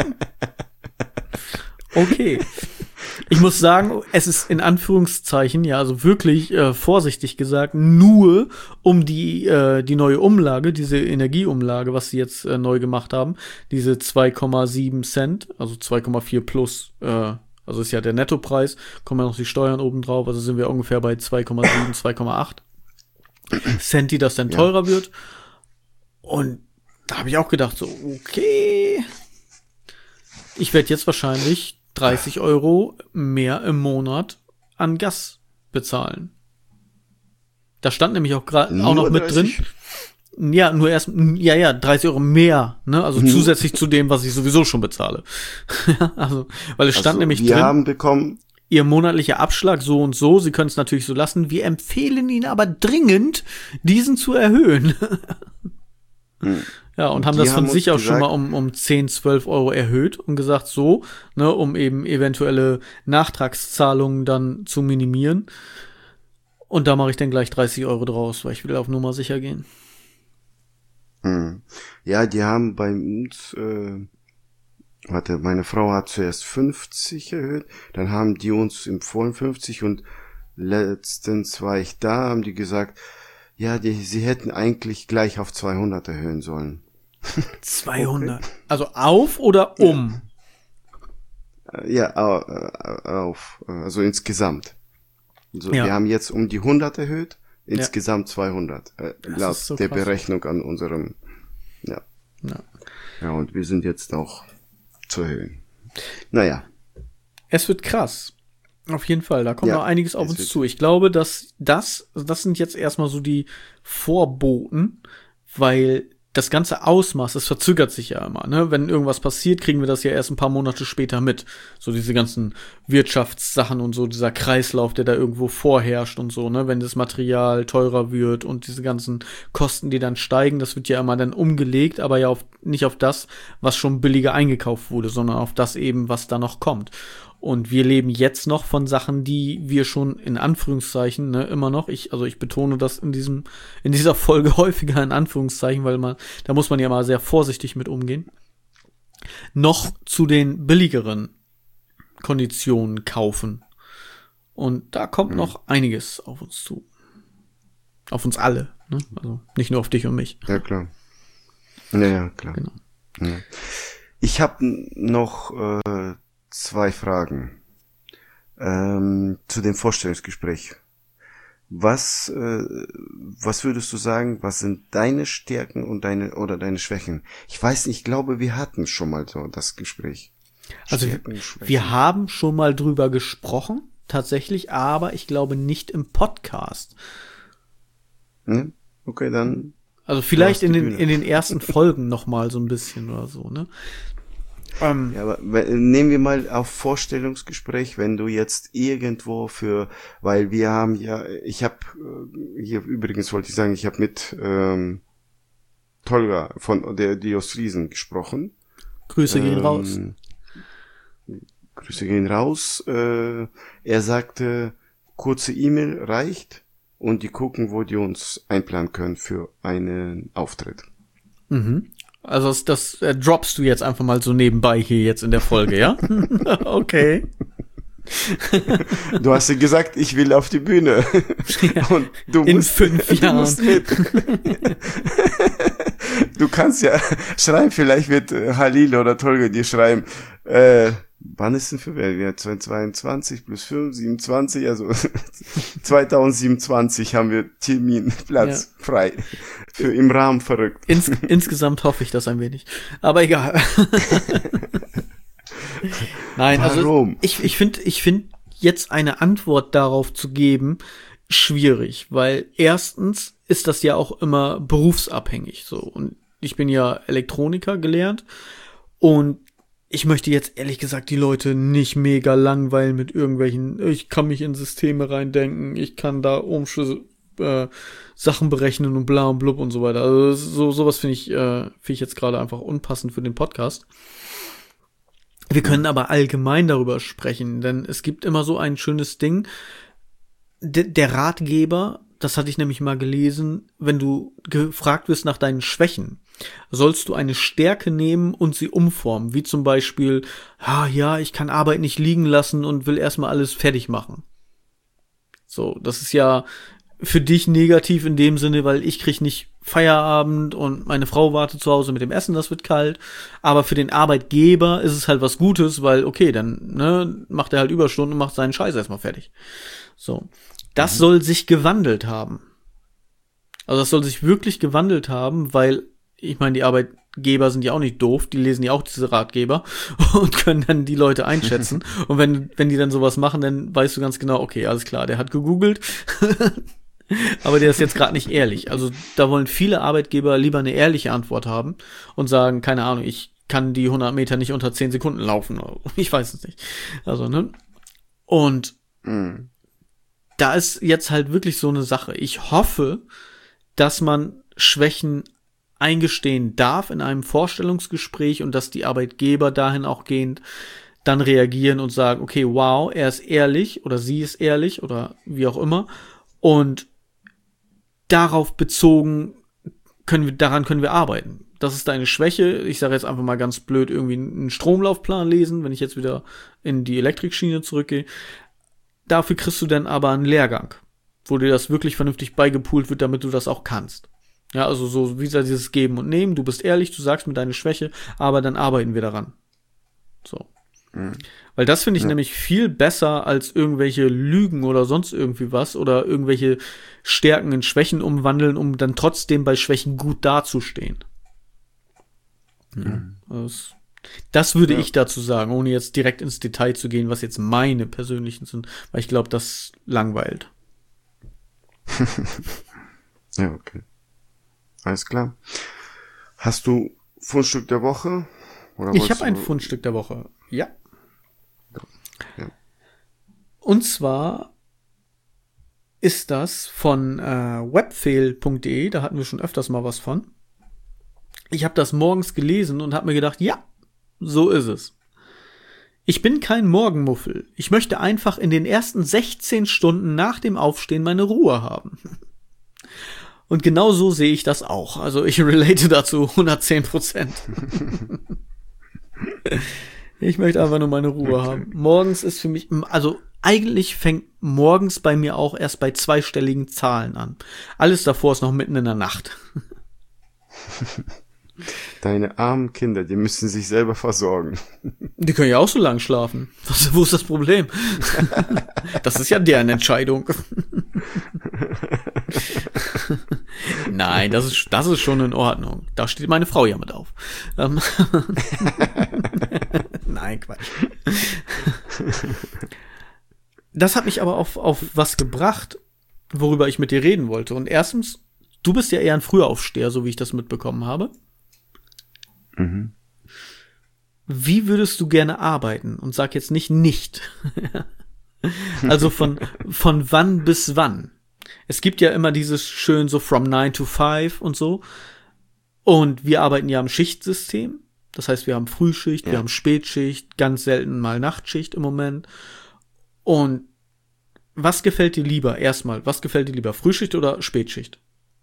Okay. Ich muss sagen, es ist in Anführungszeichen, ja, also wirklich äh, vorsichtig gesagt, nur um die äh, die neue Umlage, diese Energieumlage, was sie jetzt äh, neu gemacht haben, diese zwei Komma sieben Cent, also zwei Komma vier plus, äh, also ist ja der Nettopreis, kommen ja noch die Steuern oben drauf, also sind wir ungefähr bei zwei Komma sieben, zwei Komma acht Cent, die das dann teurer ja. wird. Und da habe ich auch gedacht, so, okay, ich werde jetzt wahrscheinlich dreißig Euro mehr im Monat an Gas bezahlen. Da stand nämlich auch gerade auch noch mit dreißig? Drin. Ja, nur erst, ja, ja, dreißig Euro mehr, ne, also mhm. zusätzlich zu dem, was ich sowieso schon bezahle. Also, weil es stand also, nämlich wir drin. haben bekommen. Ihr monatlicher Abschlag so und so, Sie können es natürlich so lassen. Wir empfehlen Ihnen aber dringend, diesen zu erhöhen. Mhm. Ja, und haben die das von haben sich auch schon mal um, um zehn, zwölf Euro erhöht und gesagt, so, ne, um eben eventuelle Nachtragszahlungen dann zu minimieren. Und da mache ich dann gleich dreißig Euro draus, weil ich will auf Nummer sicher gehen. Ja, die haben bei uns, äh, warte, meine Frau hat zuerst fünfzig erhöht, dann haben die uns empfohlen fünfzig und letztens war ich da, haben die gesagt, ja, die, sie hätten eigentlich gleich auf zweihundert erhöhen sollen. zweihundert? Okay. Also auf oder um? Ja, auf, also insgesamt. Also ja. Wir haben jetzt um die hundert erhöht, insgesamt ja. zweihundert, äh, laut so der krass. Berechnung an unserem, ja. ja. Ja, und wir sind jetzt auch zu erhöhen. Naja. Es wird krass. Auf jeden Fall, da kommt ja, noch einiges auf uns zu. Ich glaube, dass das, das sind jetzt erstmal so die Vorboten, weil das ganze Ausmaß, das verzögert sich ja immer, ne? Wenn irgendwas passiert, kriegen wir das ja erst ein paar Monate später mit. So diese ganzen Wirtschaftssachen und so, dieser Kreislauf, der da irgendwo vorherrscht und so, ne? Wenn das Material teurer wird und diese ganzen Kosten, die dann steigen, das wird ja immer dann umgelegt, aber ja auf, nicht auf das, was schon billiger eingekauft wurde, sondern auf das eben, was da noch kommt. Und wir leben jetzt noch von Sachen, die wir schon in Anführungszeichen, ne, immer noch, ich, also ich betone das in diesem, in dieser Folge häufiger in Anführungszeichen, weil man, da muss man ja mal sehr vorsichtig mit umgehen, noch zu den billigeren Konditionen kaufen. Und da kommt mhm. noch einiges auf uns zu. Auf uns alle, ne? Also nicht nur auf dich und mich. Ja, klar. Ja, ja, klar. Genau. Ja. Ich habe noch äh, zwei Fragen ähm, zu dem Vorstellungsgespräch. Was, äh, was würdest du sagen, was sind deine Stärken und deine oder deine Schwächen? Ich weiß nicht, ich glaube, wir hatten schon mal so das Gespräch. Also Stärken, wir haben schon mal drüber gesprochen, tatsächlich, aber ich glaube nicht im Podcast. Hm? Okay, dann. Also vielleicht in den, in den ersten Folgen noch mal so ein bisschen oder so, ne? Um, ja, aber nehmen wir mal auf Vorstellungsgespräch, wenn du jetzt irgendwo für, weil wir haben ja, ich habe hier übrigens wollte ich sagen, ich habe mit ähm, Tolga von der Dios Friesen gesprochen. Grüße gehen ähm, raus. Grüße gehen raus. Äh, er sagte, kurze E-Mail reicht und die gucken, wo die uns einplanen können für einen Auftritt. Mhm. Also das, das äh, droppst du jetzt einfach mal so nebenbei hier jetzt in der Folge, ja? Okay. Du hast ja gesagt, ich will auf die Bühne. Ja, und du in musst, fünf du Jahren. Musst mit. Du kannst ja schreiben, vielleicht wird Halil oder Tolga dir schreiben, äh, wann ist denn für wer? Wir zweitausendzweiundzwanzig plus fünf, siebenundzwanzig, also zweitausendsiebenundzwanzig haben wir Terminplatz ja. frei. Für im Rahmen verrückt. Ins, insgesamt hoffe ich das ein wenig. Aber egal. Nein, Warum? also ich, ich finde, ich finde jetzt eine Antwort darauf zu geben schwierig, weil erstens ist das ja auch immer berufsabhängig so und ich bin ja Elektroniker gelernt und ich möchte jetzt ehrlich gesagt die Leute nicht mega langweilen mit irgendwelchen, ich kann mich in Systeme reindenken, ich kann da Umschlüsse, äh, Sachen berechnen und bla und blub und so weiter. Also so sowas finde ich, äh, finde ich jetzt gerade einfach unpassend für den Podcast. Wir können aber allgemein darüber sprechen, denn es gibt immer so ein schönes Ding. D- der Ratgeber, das hatte ich nämlich mal gelesen, wenn du gefragt wirst nach deinen Schwächen, sollst du eine Stärke nehmen und sie umformen, wie zum Beispiel, ah, ja, ich kann Arbeit nicht liegen lassen und will erstmal alles fertig machen. So, das ist ja für dich negativ in dem Sinne, weil ich krieg nicht Feierabend und meine Frau wartet zu Hause mit dem Essen, das wird kalt. Aber für den Arbeitgeber ist es halt was Gutes, weil, okay, dann ne, macht er halt Überstunden und macht seinen Scheiß erstmal fertig. So, das mhm. soll sich gewandelt haben. Also das soll sich wirklich gewandelt haben, weil, ich meine, die Arbeitgeber sind ja auch nicht doof, die lesen ja auch diese Ratgeber und können dann die Leute einschätzen. Und wenn wenn die dann sowas machen, dann weißt du ganz genau, okay, alles klar, der hat gegoogelt. Aber der ist jetzt gerade nicht ehrlich. Also da wollen viele Arbeitgeber lieber eine ehrliche Antwort haben und sagen, keine Ahnung, ich kann die hundert Meter nicht unter zehn Sekunden laufen. Ich weiß es nicht. Also, ne? Und mhm. da ist jetzt halt wirklich so eine Sache. Ich hoffe, dass man Schwächen eingestehen darf in einem Vorstellungsgespräch und dass die Arbeitgeber dahin auch gehend dann reagieren und sagen, okay, wow, er ist ehrlich oder sie ist ehrlich oder wie auch immer. Und darauf bezogen können wir, daran können wir arbeiten. Das ist deine Schwäche. Ich sage jetzt einfach mal ganz blöd, irgendwie einen Stromlaufplan lesen, wenn ich jetzt wieder in die Elektrikschiene zurückgehe. Dafür kriegst du dann aber einen Lehrgang, wo dir das wirklich vernünftig beigepoolt wird, damit du das auch kannst. Ja, also so wie gesagt, dieses Geben und Nehmen. Du bist ehrlich, du sagst mir deine Schwäche, aber dann arbeiten wir daran. So. Mhm. Weil das finde ich ja. nämlich viel besser als irgendwelche Lügen oder sonst irgendwie was oder irgendwelche Stärken in Schwächen umwandeln, um dann trotzdem bei Schwächen gut dazustehen. Mhm. Ja, das, das würde ja. ich dazu sagen, ohne jetzt direkt ins Detail zu gehen, was jetzt meine persönlichen sind, weil ich glaube, das langweilt. Ja, okay. Alles klar. Hast du Fundstück der Woche? Oder ich habe du... ein Fundstück der Woche, ja. ja. Und zwar ist das von äh, webfail punkt de, da hatten wir schon öfters mal was von. Ich habe das morgens gelesen und habe mir gedacht, ja, so ist es. Ich bin kein Morgenmuffel. Ich möchte einfach in den ersten sechzehn Stunden nach dem Aufstehen meine Ruhe haben. Und genau so sehe ich das auch. Also ich relate dazu hundertzehn Prozent. Ich möchte einfach nur meine Ruhe haben. Morgens ist für mich, also eigentlich fängt morgens bei mir auch erst bei zweistelligen Zahlen an. Alles davor ist noch mitten in der Nacht. Deine armen Kinder, die müssen sich selber versorgen. Die können ja auch so lang schlafen. Was, wo ist das Problem? Das ist ja deren Entscheidung. Nein, das ist, das ist schon in Ordnung. Da steht meine Frau ja mit auf. Nein, Quatsch. Das hat mich aber auf, auf was gebracht, worüber ich mit dir reden wollte. Und erstens, du bist ja eher ein Frühaufsteher, so wie ich das mitbekommen habe. Mhm. Wie würdest du gerne arbeiten? Und sag jetzt nicht nicht. Also von, von wann bis wann? Es gibt ja immer dieses schön so from nine to five und so. Und wir arbeiten ja im Schichtsystem. Das heißt, wir haben Frühschicht, ja. wir haben Spätschicht, ganz selten mal Nachtschicht im Moment. Und was gefällt dir lieber? Erstmal, was gefällt dir lieber? Frühschicht oder Spätschicht?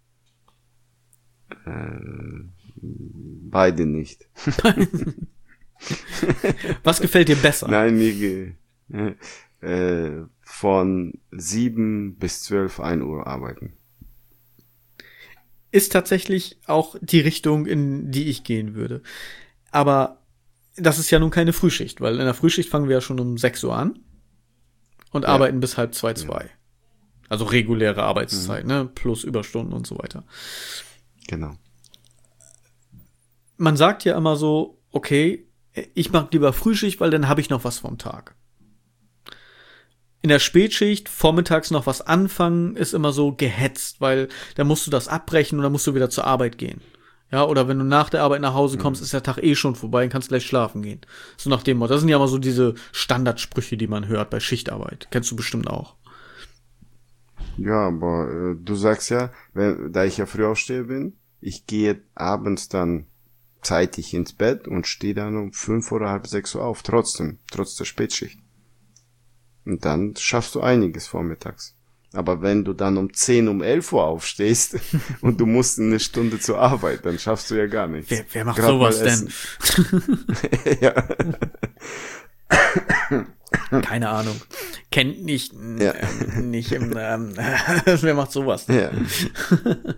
Ähm, beide nicht. Was gefällt dir besser? Nein, mir ge- äh, von sieben bis zwölf, ein Uhr arbeiten. Ist tatsächlich auch die Richtung, in die ich gehen würde. Aber das ist ja nun keine Frühschicht, weil in der Frühschicht fangen wir ja schon um sechs Uhr an und ja. arbeiten bis halb zwei, zwei. Ja. Also reguläre Arbeitszeit, mhm. ne, plus Überstunden und so weiter. Genau. Man sagt ja immer so, okay, ich mag lieber Frühschicht, weil dann habe ich noch was vom Tag. In der Spätschicht vormittags noch was anfangen, ist immer so gehetzt, weil da musst du das abbrechen und dann musst du wieder zur Arbeit gehen. Ja, oder wenn du nach der Arbeit nach Hause kommst, mhm. ist der Tag eh schon vorbei und kannst gleich schlafen gehen. So nach dem Motto. Das sind ja immer so diese Standardsprüche, die man hört bei Schichtarbeit. Kennst du bestimmt auch. Ja, aber äh, du sagst ja, wenn, da ich ja Frühaufsteher bin, ich gehe abends dann zeitig ins Bett und stehe dann um fünf oder halb sechs Uhr auf, trotzdem, trotz der Spätschicht. Und dann schaffst du einiges vormittags. Aber wenn du dann um zehn, um elf Uhr aufstehst und du musst eine Stunde zur Arbeit, dann schaffst du ja gar nichts. Wer, wer macht Grad sowas denn? Ja. Keine Ahnung. Kennt nicht, ja. äh, nicht im, ähm, wer macht sowas denn? Ja.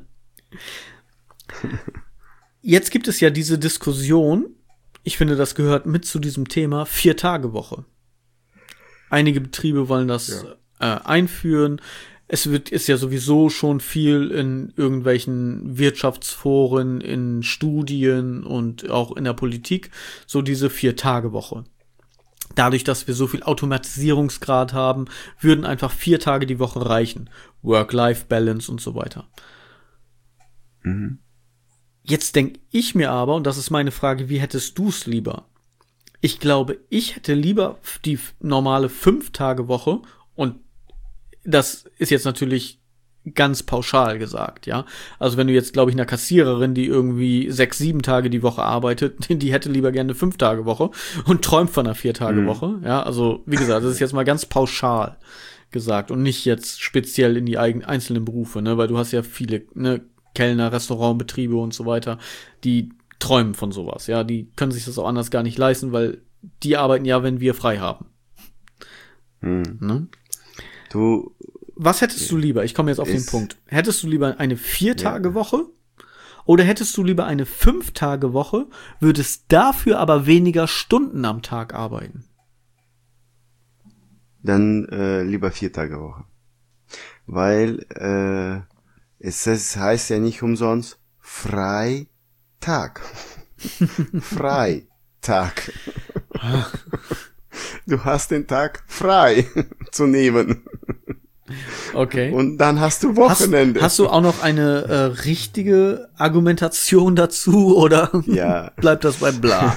Jetzt gibt es ja diese Diskussion, ich finde, das gehört mit zu diesem Thema, Vier-Tage-Woche. Einige Betriebe wollen das ja. äh, einführen. Es wird ist ja sowieso schon viel in irgendwelchen Wirtschaftsforen, in Studien und auch in der Politik, so diese Vier-Tage-Woche. Dadurch, dass wir so viel Automatisierungsgrad haben, würden einfach vier Tage die Woche reichen. Work-Life-Balance und so weiter. Mhm. Jetzt denke ich mir aber, und das ist meine Frage, wie hättest du es lieber? Ich glaube, ich hätte lieber die normale Fünf-Tage-Woche, und das ist jetzt natürlich ganz pauschal gesagt, ja. Also wenn du jetzt, glaube ich, einer Kassiererin, die irgendwie sechs, sieben Tage die Woche arbeitet, die hätte lieber gerne eine Fünf-Tage-Woche und träumt von einer Vier-Tage-Woche, mhm. ja. Also, wie gesagt, das ist jetzt mal ganz pauschal gesagt und nicht jetzt speziell in die eigenen einzelnen Berufe, ne, weil du hast ja viele, ne, Kellner, Restaurantbetriebe und so weiter, die träumen von sowas, ja, die können sich das auch anders gar nicht leisten, weil die arbeiten ja, wenn wir frei haben. Hm. Ne? Du. Was hättest du lieber? Ich komme jetzt auf den Punkt. Hättest du lieber eine Vier-Tage-Woche oder hättest du lieber eine Fünf-Tage-Woche, würdest dafür aber weniger Stunden am Tag arbeiten? Dann äh, lieber Vier-Tage-Woche. Weil äh, es, es heißt ja nicht umsonst Freitag. Freitag. Du hast den Tag frei zu nehmen. Okay. Und dann hast du Wochenende. Hast, hast du auch noch eine äh, richtige Argumentation dazu oder ja. bleibt das bei bla?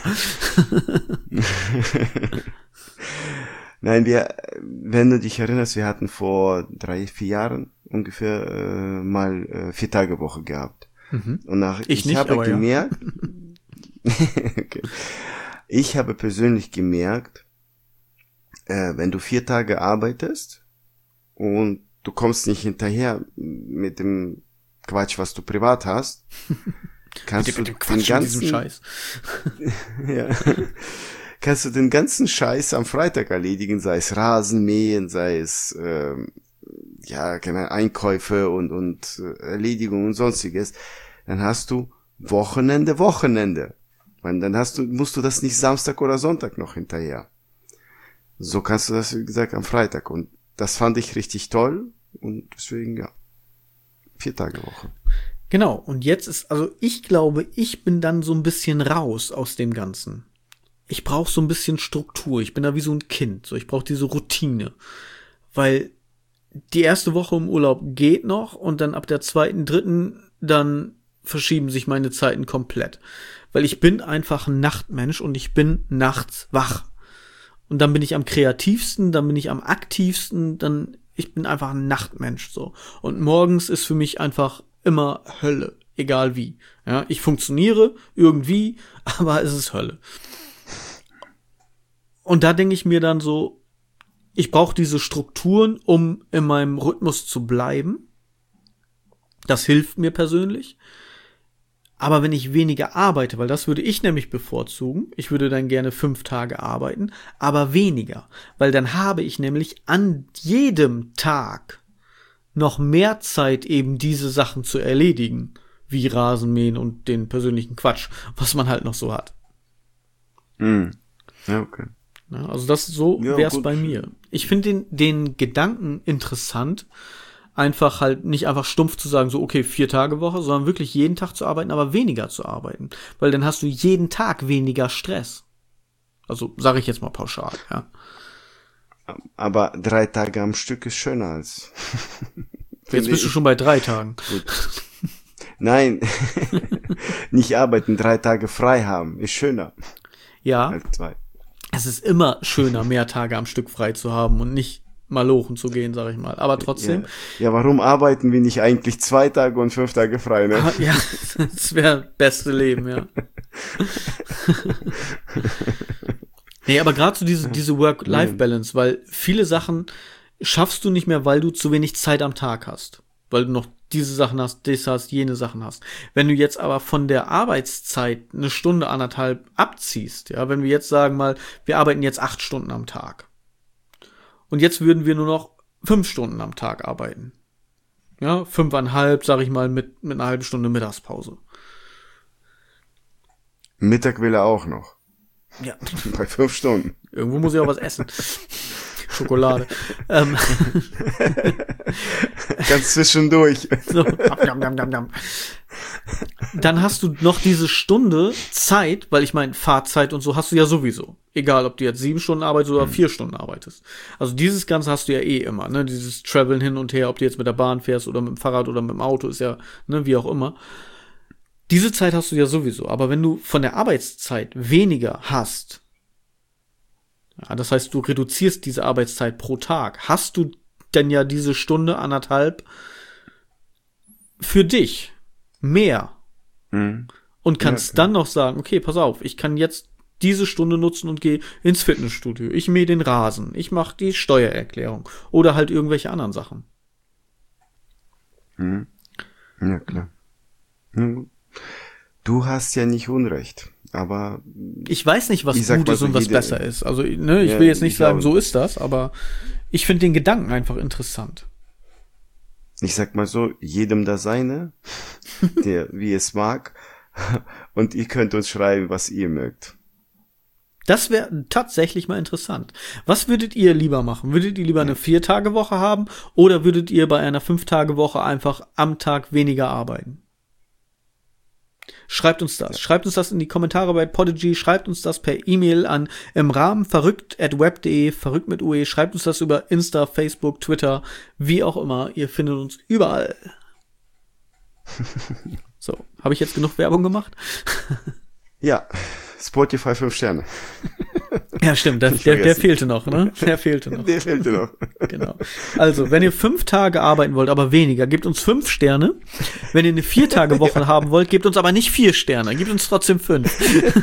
Nein, wir, wenn du dich erinnerst, wir hatten vor drei, vier Jahren ungefähr äh, mal äh, vier Tage Woche gehabt. Mhm. Und nach, ich ich nicht, habe aber gemerkt, ja. okay. Ich habe persönlich gemerkt, äh, wenn du vier Tage arbeitest und du kommst nicht hinterher mit dem Quatsch, was du privat hast, kannst mit dem, du mit dem Quatsch den ganzen diesem Scheiß. ja, kannst du den ganzen Scheiß am Freitag erledigen, sei es Rasenmähen, sei es ähm, ja keine Einkäufe und und äh, Erledigung und sonstiges, dann hast du Wochenende, Wochenende. Und dann hast du musst du das nicht Samstag oder Sonntag noch hinterher. So kannst du das, wie gesagt, am Freitag. Und das fand ich richtig toll. Und deswegen, ja, vier Tage Woche. Genau. Und jetzt ist, also ich glaube, ich bin dann so ein bisschen raus aus dem Ganzen. Ich brauche so ein bisschen Struktur. Ich bin da wie so ein Kind. So, ich brauche diese Routine. Weil die erste Woche im Urlaub geht noch und dann ab der zweiten, dritten, dann verschieben sich meine Zeiten komplett. Weil ich bin einfach ein Nachtmensch und ich bin nachts wach. Und dann bin ich am kreativsten, dann bin ich am aktivsten, dann, ich bin einfach ein Nachtmensch, so. Und morgens ist für mich einfach immer Hölle, egal wie. Ja, ich funktioniere irgendwie, aber es ist Hölle. Und da denke ich mir dann so, ich brauche diese Strukturen, um in meinem Rhythmus zu bleiben. Das hilft mir persönlich. Aber wenn ich weniger arbeite, weil das würde ich nämlich bevorzugen, ich würde dann gerne fünf Tage arbeiten, aber weniger, weil dann habe ich nämlich an jedem Tag noch mehr Zeit, eben diese Sachen zu erledigen, wie Rasenmähen und den persönlichen Quatsch, was man halt noch so hat. Mm. Ja, okay. Ja, also das so Ja, wär's gut. bei mir. Ich finde den, den Gedanken interessant, einfach halt nicht einfach stumpf zu sagen, so okay, vier Tage Woche, sondern wirklich jeden Tag zu arbeiten, aber weniger zu arbeiten. Weil dann hast du jeden Tag weniger Stress. Also sage ich jetzt mal pauschal, ja. Aber drei Tage am Stück ist schöner als... Jetzt bist du schon bei drei Tagen. Gut. Nein, nicht arbeiten, drei Tage frei haben, ist schöner Ja, als zwei. es ist immer schöner, mehr Tage am Stück frei zu haben und nicht malochen zu gehen, sag ich mal. Aber trotzdem. Ja, ja, warum arbeiten wir nicht eigentlich zwei Tage und fünf Tage frei, ne? Ah, ja, das wäre beste Leben, ja. Nee, aber gerade so diese, diese Work-Life-Balance, weil viele Sachen schaffst du nicht mehr, weil du zu wenig Zeit am Tag hast. Weil du noch diese Sachen hast, das hast, jene Sachen hast. Wenn du jetzt aber von der Arbeitszeit eine Stunde, anderthalb abziehst, ja, wenn wir jetzt sagen mal, wir arbeiten jetzt acht Stunden am Tag. Und jetzt würden wir nur noch fünf Stunden am Tag arbeiten. Ja, fünfeinhalb, sag ich mal, mit, mit einer halben Stunde Mittagspause. Mittag will er auch noch. Ja. Bei fünf Stunden. Irgendwo muss ich auch was essen. Schokolade. ähm. Ganz zwischendurch. So. Dann hast du noch diese Stunde Zeit, weil ich meine, Fahrzeit und so hast du ja sowieso. Egal, ob du jetzt sieben Stunden arbeitest oder vier Stunden arbeitest. Also dieses Ganze hast du ja eh immer, ne? Dieses Traveln hin und her, ob du jetzt mit der Bahn fährst oder mit dem Fahrrad oder mit dem Auto, ist ja, ne, wie auch immer. Diese Zeit hast du ja sowieso. Aber wenn du von der Arbeitszeit weniger hast, ja, das heißt, du reduzierst diese Arbeitszeit pro Tag, hast du denn ja diese Stunde, anderthalb für dich mehr. Mhm. Und kannst Ja, dann noch sagen, okay, pass auf, ich kann jetzt diese Stunde nutzen und gehe ins Fitnessstudio. Ich mähe den Rasen. Ich mache die Steuererklärung. Oder halt irgendwelche anderen Sachen. Mhm. Ja, klar. Mhm. Du hast ja nicht Unrecht, aber Ich weiß nicht, was Ich sag gut mal ist so, und was jede- besser ist. Also, ne, ich Ja, will jetzt nicht ich sagen, auch. so ist das, aber ich finde den Gedanken einfach interessant. ich sag mal so, jedem das seine, der wie es mag, und ihr könnt uns schreiben, was ihr mögt. Das wäre tatsächlich mal interessant. Was würdet ihr lieber machen? Würdet ihr lieber eine Vier-Tage-Woche haben oder würdet ihr bei einer Fünf-Tage-Woche einfach am Tag weniger arbeiten? Schreibt uns das. Schreibt uns das in die Kommentare bei Podigy. Schreibt uns das per E-Mail an im Rahmen verrückt at web punkt de, verrückt mit U E. Schreibt uns das über Insta, Facebook, Twitter, wie auch immer. Ihr findet uns überall. So, habe ich jetzt genug Werbung gemacht? Ja, Spotify fünf Sterne. Ja, stimmt, der, der, der fehlte noch, ne? Der fehlte noch. Der fehlte noch. Genau. Also, wenn ihr fünf Tage arbeiten wollt, aber weniger, gebt uns fünf Sterne. Wenn ihr eine Vier-Tage-Woche ja. haben wollt, gebt uns aber nicht vier Sterne, gebt uns trotzdem fünf.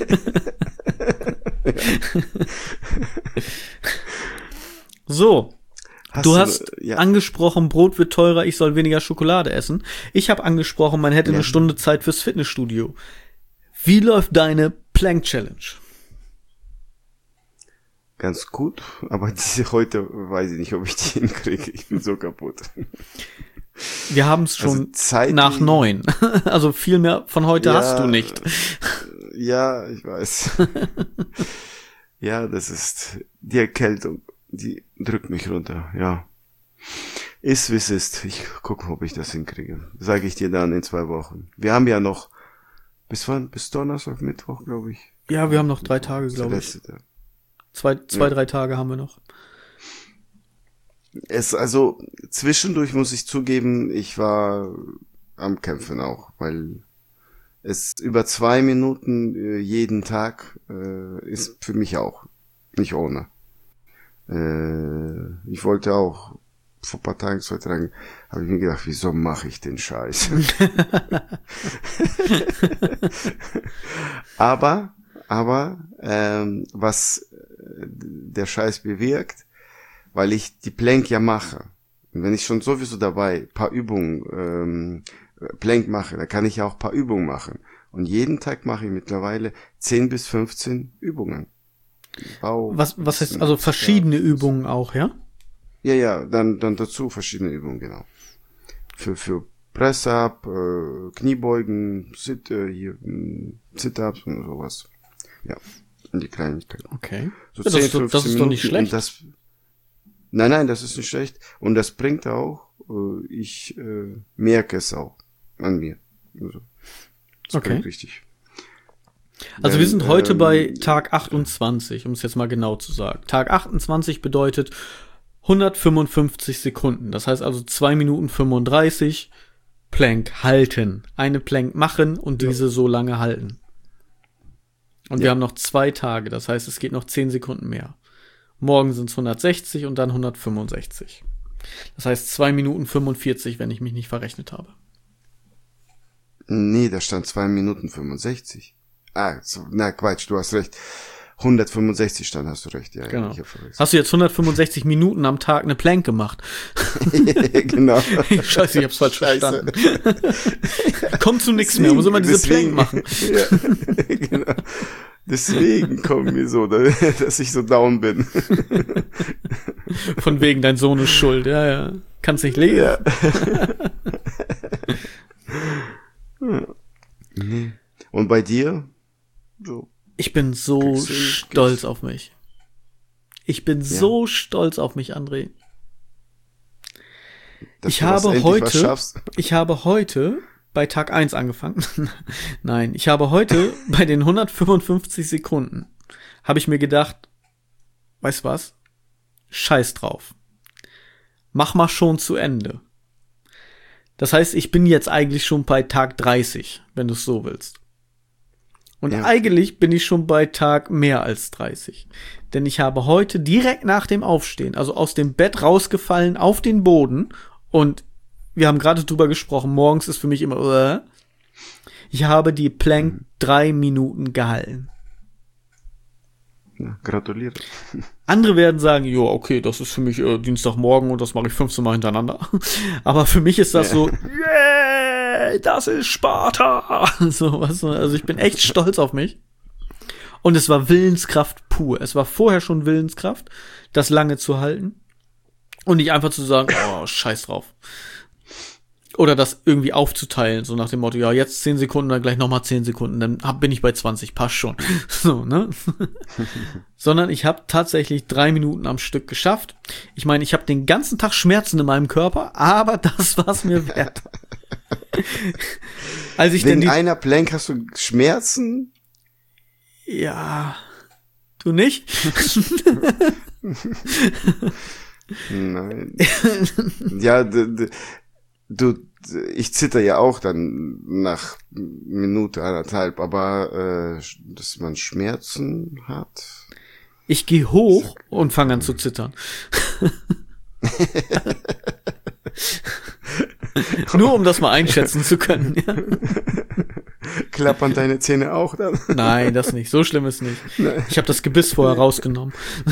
So. Hast du hast du, ja. angesprochen, Brot wird teurer, ich soll weniger Schokolade essen. Ich habe angesprochen, man hätte ja. eine Stunde Zeit fürs Fitnessstudio. Wie läuft deine Plank Challenge? Ganz gut, aber diese heute weiß ich nicht, ob ich die hinkriege. Ich bin so kaputt. Wir haben es schon also nach neun. Also viel mehr von heute ja, hast du nicht. Ja, ich weiß. Ja, das ist die Erkältung. Die drückt mich runter, ja. Ist, wie es ist. Ich gucke, ob ich das hinkriege. Sage ich dir dann in zwei Wochen. Wir haben ja noch, bis wann? Bis Donnerstag, Mittwoch, glaube ich. Ja, wir haben noch drei Tage, glaube ich. Zwei, zwei, ja. drei Tage haben wir noch. Es, also, zwischendurch muss ich zugeben, ich war am Kämpfen auch, weil es über zwei Minuten äh, jeden Tag äh, ist für mich auch nicht ohne. Äh, ich wollte auch vor ein paar Tagen, zwei Tagen, habe ich mir gedacht, wieso mache ich den Scheiß? aber, aber, ähm, was der Scheiß bewirkt, weil ich die Plank ja mache. Und wenn ich schon sowieso dabei paar Übungen, ähm, Plank mache, da kann ich ja auch paar Übungen machen. Und jeden Tag mache ich mittlerweile zehn bis fünfzehn Übungen. Bau, was, was heißt, also verschiedene ja, Übungen auch, ja? Ja, ja, dann, dann dazu verschiedene Übungen, genau. Für, für Press-Up, äh, Kniebeugen, Sit, äh, hier, Sit-Ups und sowas. Ja, und die Kleinigkeiten. Okay. So ja, zehn, das, ist, das ist doch nicht schlecht. Das, nein, nein, das ist nicht schlecht. Und das bringt auch, äh, ich äh, merke es auch an mir. Also, das okay. bringt richtig. Also Denn, wir sind heute ähm, bei Tag achtundzwanzig, um es jetzt mal genau zu sagen. Tag achtundzwanzig bedeutet hundertfünfundfünfzig Sekunden. Das heißt also zwei Minuten fünfunddreißig Plank halten. Eine Plank machen und diese ja. so lange halten. Und ja. wir haben noch zwei Tage. Das heißt, es geht noch zehn Sekunden mehr. Morgen sind es hundertsechzig und dann hundertfünfundsechzig. Das heißt zwei Minuten fünfundvierzig, wenn ich mich nicht verrechnet habe. Nee, da stand zwei Minuten fünfundsechzig. Ah, so, na Quatsch, du hast recht. hundertfünfundsechzig stand, hast du recht. Ja, genau. Ich hast du jetzt hundertfünfundsechzig Minuten am Tag eine Plank gemacht? Genau. Scheiße, ich hab's falsch Scheiße. verstanden. Kommt zu nichts mehr, muss immer diese deswegen, Plank machen. Ja, genau. Deswegen kommt mir so, dass ich so down bin. Von wegen, dein Sohn ist schuld, ja, ja. Kannst nicht leben. Ja. Ja. Und bei dir? So. Ich bin so stolz auf mich. Ich bin ja. so stolz auf mich, André. Dass ich habe heute, ich habe heute bei Tag eins angefangen. Nein, ich habe heute bei den hundertfünfundfünfzig Sekunden habe ich mir gedacht, weißt du was? Scheiß drauf. Mach mal schon zu Ende. Das heißt, ich bin jetzt eigentlich schon bei Tag dreißig, wenn du es so willst. Und ja. eigentlich bin ich schon bei Tag mehr als dreißig. Denn ich habe heute direkt nach dem Aufstehen, also aus dem Bett rausgefallen auf den Boden. Und wir haben gerade drüber gesprochen, morgens ist für mich immer, uh, ich habe die Plank mhm. drei Minuten gehalten. Ja, gratuliere. Andere werden sagen, jo, okay, das ist für mich äh, Dienstagmorgen und das mache ich fünfzehn Mal hintereinander. Aber für mich ist das ja. so, yeah, das ist Sparta. So, was, also ich bin echt stolz auf mich. Und es war Willenskraft pur. Es war vorher schon Willenskraft, das lange zu halten. Und nicht einfach zu sagen, oh, scheiß drauf. Oder das irgendwie aufzuteilen, so nach dem Motto, ja, jetzt zehn Sekunden, dann gleich nochmal zehn Sekunden, dann hab, bin ich bei zwanzig, passt schon. So, ne? Sondern ich habe tatsächlich drei Minuten am Stück geschafft. Ich meine, ich habe den ganzen Tag Schmerzen in meinem Körper, aber das war's mir wert. Als ich Wegen denn die, einer Plank hast du Schmerzen? ja, du nicht? Nein. Ja, d- d- du, ich zitter ja auch dann nach Minute, anderthalb, aber äh, dass man Schmerzen hat. Ich gehe hoch und fange an zu zittern. Nur um das mal einschätzen zu können. Ja. Klappern deine Zähne auch dann? Nein, das nicht. So schlimm ist nicht. Nein. Ich habe das Gebiss vorher rausgenommen.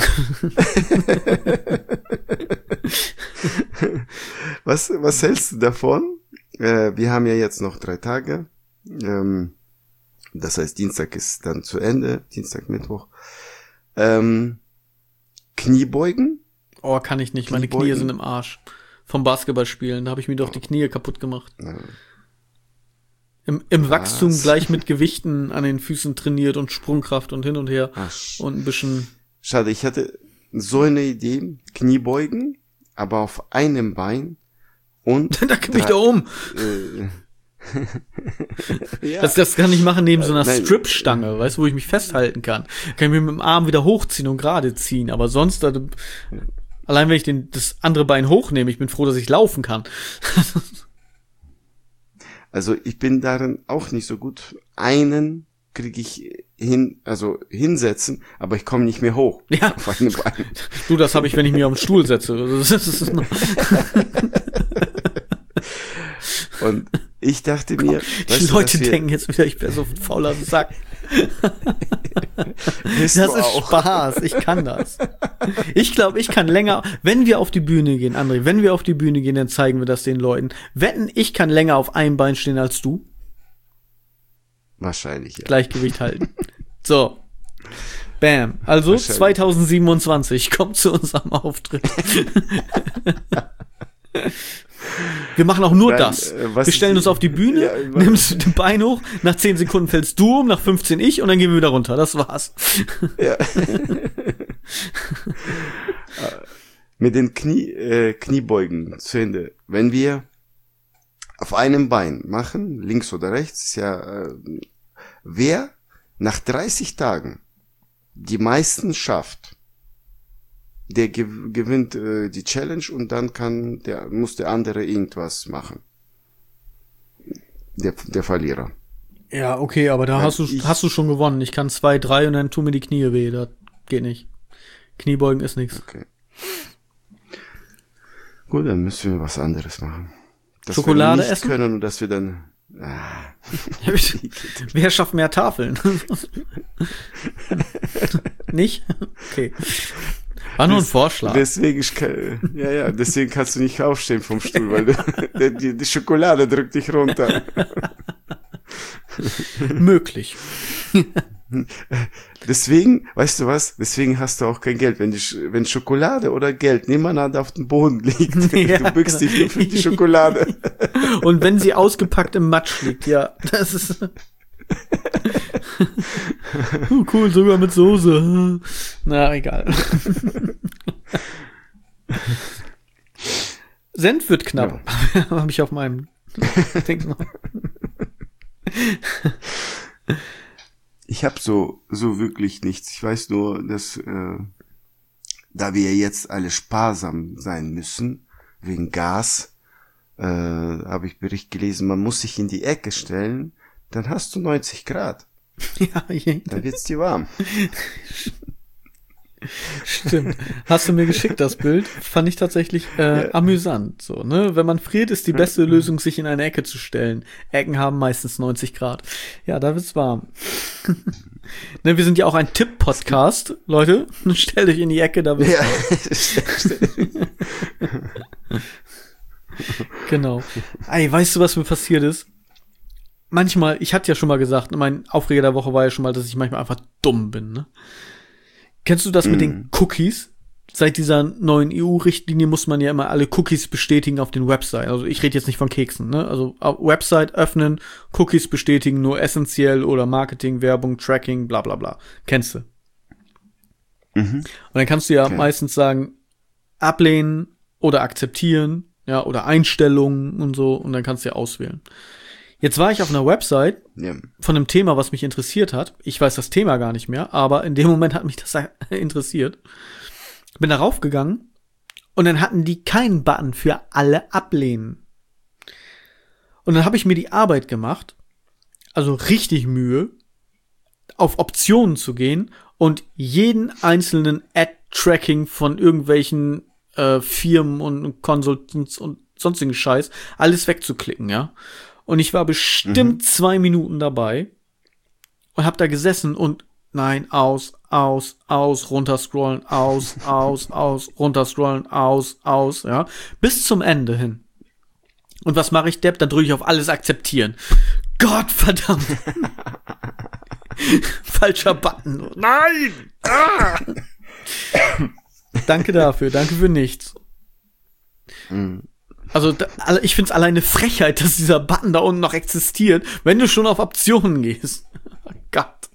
Was, was hältst du davon? Äh, wir haben ja jetzt noch drei Tage. Ähm, das heißt, Dienstag ist dann zu Ende. Dienstag, Mittwoch. Ähm, Kniebeugen? Oh, kann ich nicht. Meine Kniebeugen? Knie sind im Arsch. Vom Basketballspielen. Da habe ich mir doch die Knie kaputt gemacht. Ja. Im, im Was? Wachstum gleich mit Gewichten an den Füßen trainiert und Sprungkraft und hin und her. Ach, sch- Und ein bisschen. Schade, ich hatte so eine Idee. Kniebeugen, aber auf einem Bein und Da kipp ich drei- da um. äh, ja. Das, das kann ich machen neben so einer Nein. Stripstange, weißt du, wo ich mich festhalten kann. Kann ich mir mit dem Arm wieder hochziehen und gerade ziehen. Aber sonst, da, allein wenn ich den, das andere Bein hochnehme, ich bin froh, dass ich laufen kann. Also ich bin darin auch nicht so gut. Einen kriege ich hin, also hinsetzen, aber ich komme nicht mehr hoch. Ja. Auf einem Bein. Du, das habe ich, wenn ich mich auf den Stuhl setze. Das ist, das ist noch, Und ich dachte mir, die weißt du, Leute dass wir- denken jetzt wieder, ich bin so ein fauler Sack. Bist Das du ist auch. Spaß, ich kann das. Ich glaube, ich kann länger, wenn wir auf die Bühne gehen, André, wenn wir auf die Bühne gehen, dann zeigen wir das den Leuten. Wetten, ich kann länger auf einem Bein stehen als du. Wahrscheinlich, ja. Gleichgewicht halten. So. Bam. Also Wahrscheinlich. zweitausendsiebenundzwanzig kommt zu unserem Auftritt. Wir machen auch nur Dann, das. äh, was Wir stellen ich- uns auf die Bühne, Ja, was- nimmst du den Bein hoch, nach zehn Sekunden fällst du um, nach fünfzehn ich und dann gehen wir wieder runter. Das war's. Ja. Mit den Knie, äh, Kniebeugen zu Ende. Wenn wir auf einem Bein machen, links oder rechts, ist ja, äh, wer nach dreißig Tagen die meisten schafft, der gew- gewinnt äh, die Challenge und dann kann der, muss der andere irgendwas machen. Der, der Verlierer. Ja, okay, aber da Weil hast du, ich- hast du schon gewonnen. Ich kann zwei, drei und dann tun mir die Knie weh. Das geht nicht. Kniebeugen ist nichts. Okay. Gut, dann müssen wir was anderes machen. Dass Schokolade wir nicht essen? können und dass wir dann, ah, Wer schafft mehr Tafeln? Nicht? Okay. War nur ein Des- Vorschlag. Deswegen, ich kann, ja, ja, deswegen kannst du nicht aufstehen vom Stuhl, weil du, die, die Schokolade drückt dich runter. Möglich. Deswegen, weißt du was? Deswegen hast du auch kein Geld. Wenn die, Sch- wenn Schokolade oder Geld nebeneinander auf dem Boden liegt, Ja, du bückst dich genau. nur für die Schokolade. Und wenn sie ausgepackt im Matsch liegt, ja, das ist. Oh, cool, sogar mit Soße. Na, egal. Senf wird knapp. Ja. Habe ich auf meinem Ding noch. Ich habe so so wirklich nichts. Ich weiß nur, dass äh, da wir jetzt alle sparsam sein müssen wegen Gas, äh, habe ich Bericht gelesen, man muss sich in die Ecke stellen, dann hast du neunzig Grad, Ja, je- dann wird's dir warm. stimmt. Hast du mir geschickt, das Bild? Fand ich tatsächlich äh, Ja. amüsant. So, ne? Wenn man friert, ist die beste Lösung, sich in eine Ecke zu stellen. Ecken haben meistens neunzig Grad. Ja, da wird's warm. Ne, wir sind ja auch ein Tipp-Podcast, Leute. Stellt euch in die Ecke, da wird's Ja. Genau. Ey, weißt du, was mir passiert ist? Manchmal, ich hatte ja schon mal gesagt, mein Aufreger der Woche war ja schon mal, dass ich manchmal einfach dumm bin, ne? Kennst du das mit den Cookies? Seit dieser neuen E U-Richtlinie muss man ja immer alle Cookies bestätigen auf den Website. Also ich rede jetzt nicht von Keksen, ne? Also auf Website öffnen, Cookies bestätigen, nur essentiell oder Marketing, Werbung, Tracking, bla bla bla. Kennst du? Mhm. Und dann kannst du ja Okay. meistens sagen, ablehnen oder akzeptieren ja, oder Einstellungen und so, und dann kannst du ja auswählen. Jetzt war ich auf einer Website Ja. von einem Thema, was mich interessiert hat. Ich weiß das Thema gar nicht mehr, aber in dem Moment hat mich das interessiert. Bin da raufgegangen und dann hatten die keinen Button für alle ablehnen. Und dann habe ich mir die Arbeit gemacht, also richtig Mühe, auf Optionen zu gehen und jeden einzelnen Ad-Tracking von irgendwelchen äh, Firmen und Consultants und sonstigen Scheiß alles wegzuklicken, ja. Und ich war bestimmt mhm. zwei Minuten dabei und hab da gesessen und nein, aus, aus, aus, runterscrollen, aus, aus, aus, runterscrollen, aus, aus, ja, bis zum Ende hin. Und was mache ich, Depp? Dann drücke ich auf alles akzeptieren. Gott verdammt. Falscher Button. Nein! Ah! Danke dafür, danke für nichts. Mhm. Also da, ich find's alleine eine Frechheit, dass dieser Button da unten noch existiert, wenn du schon auf Optionen gehst. Oh Gott.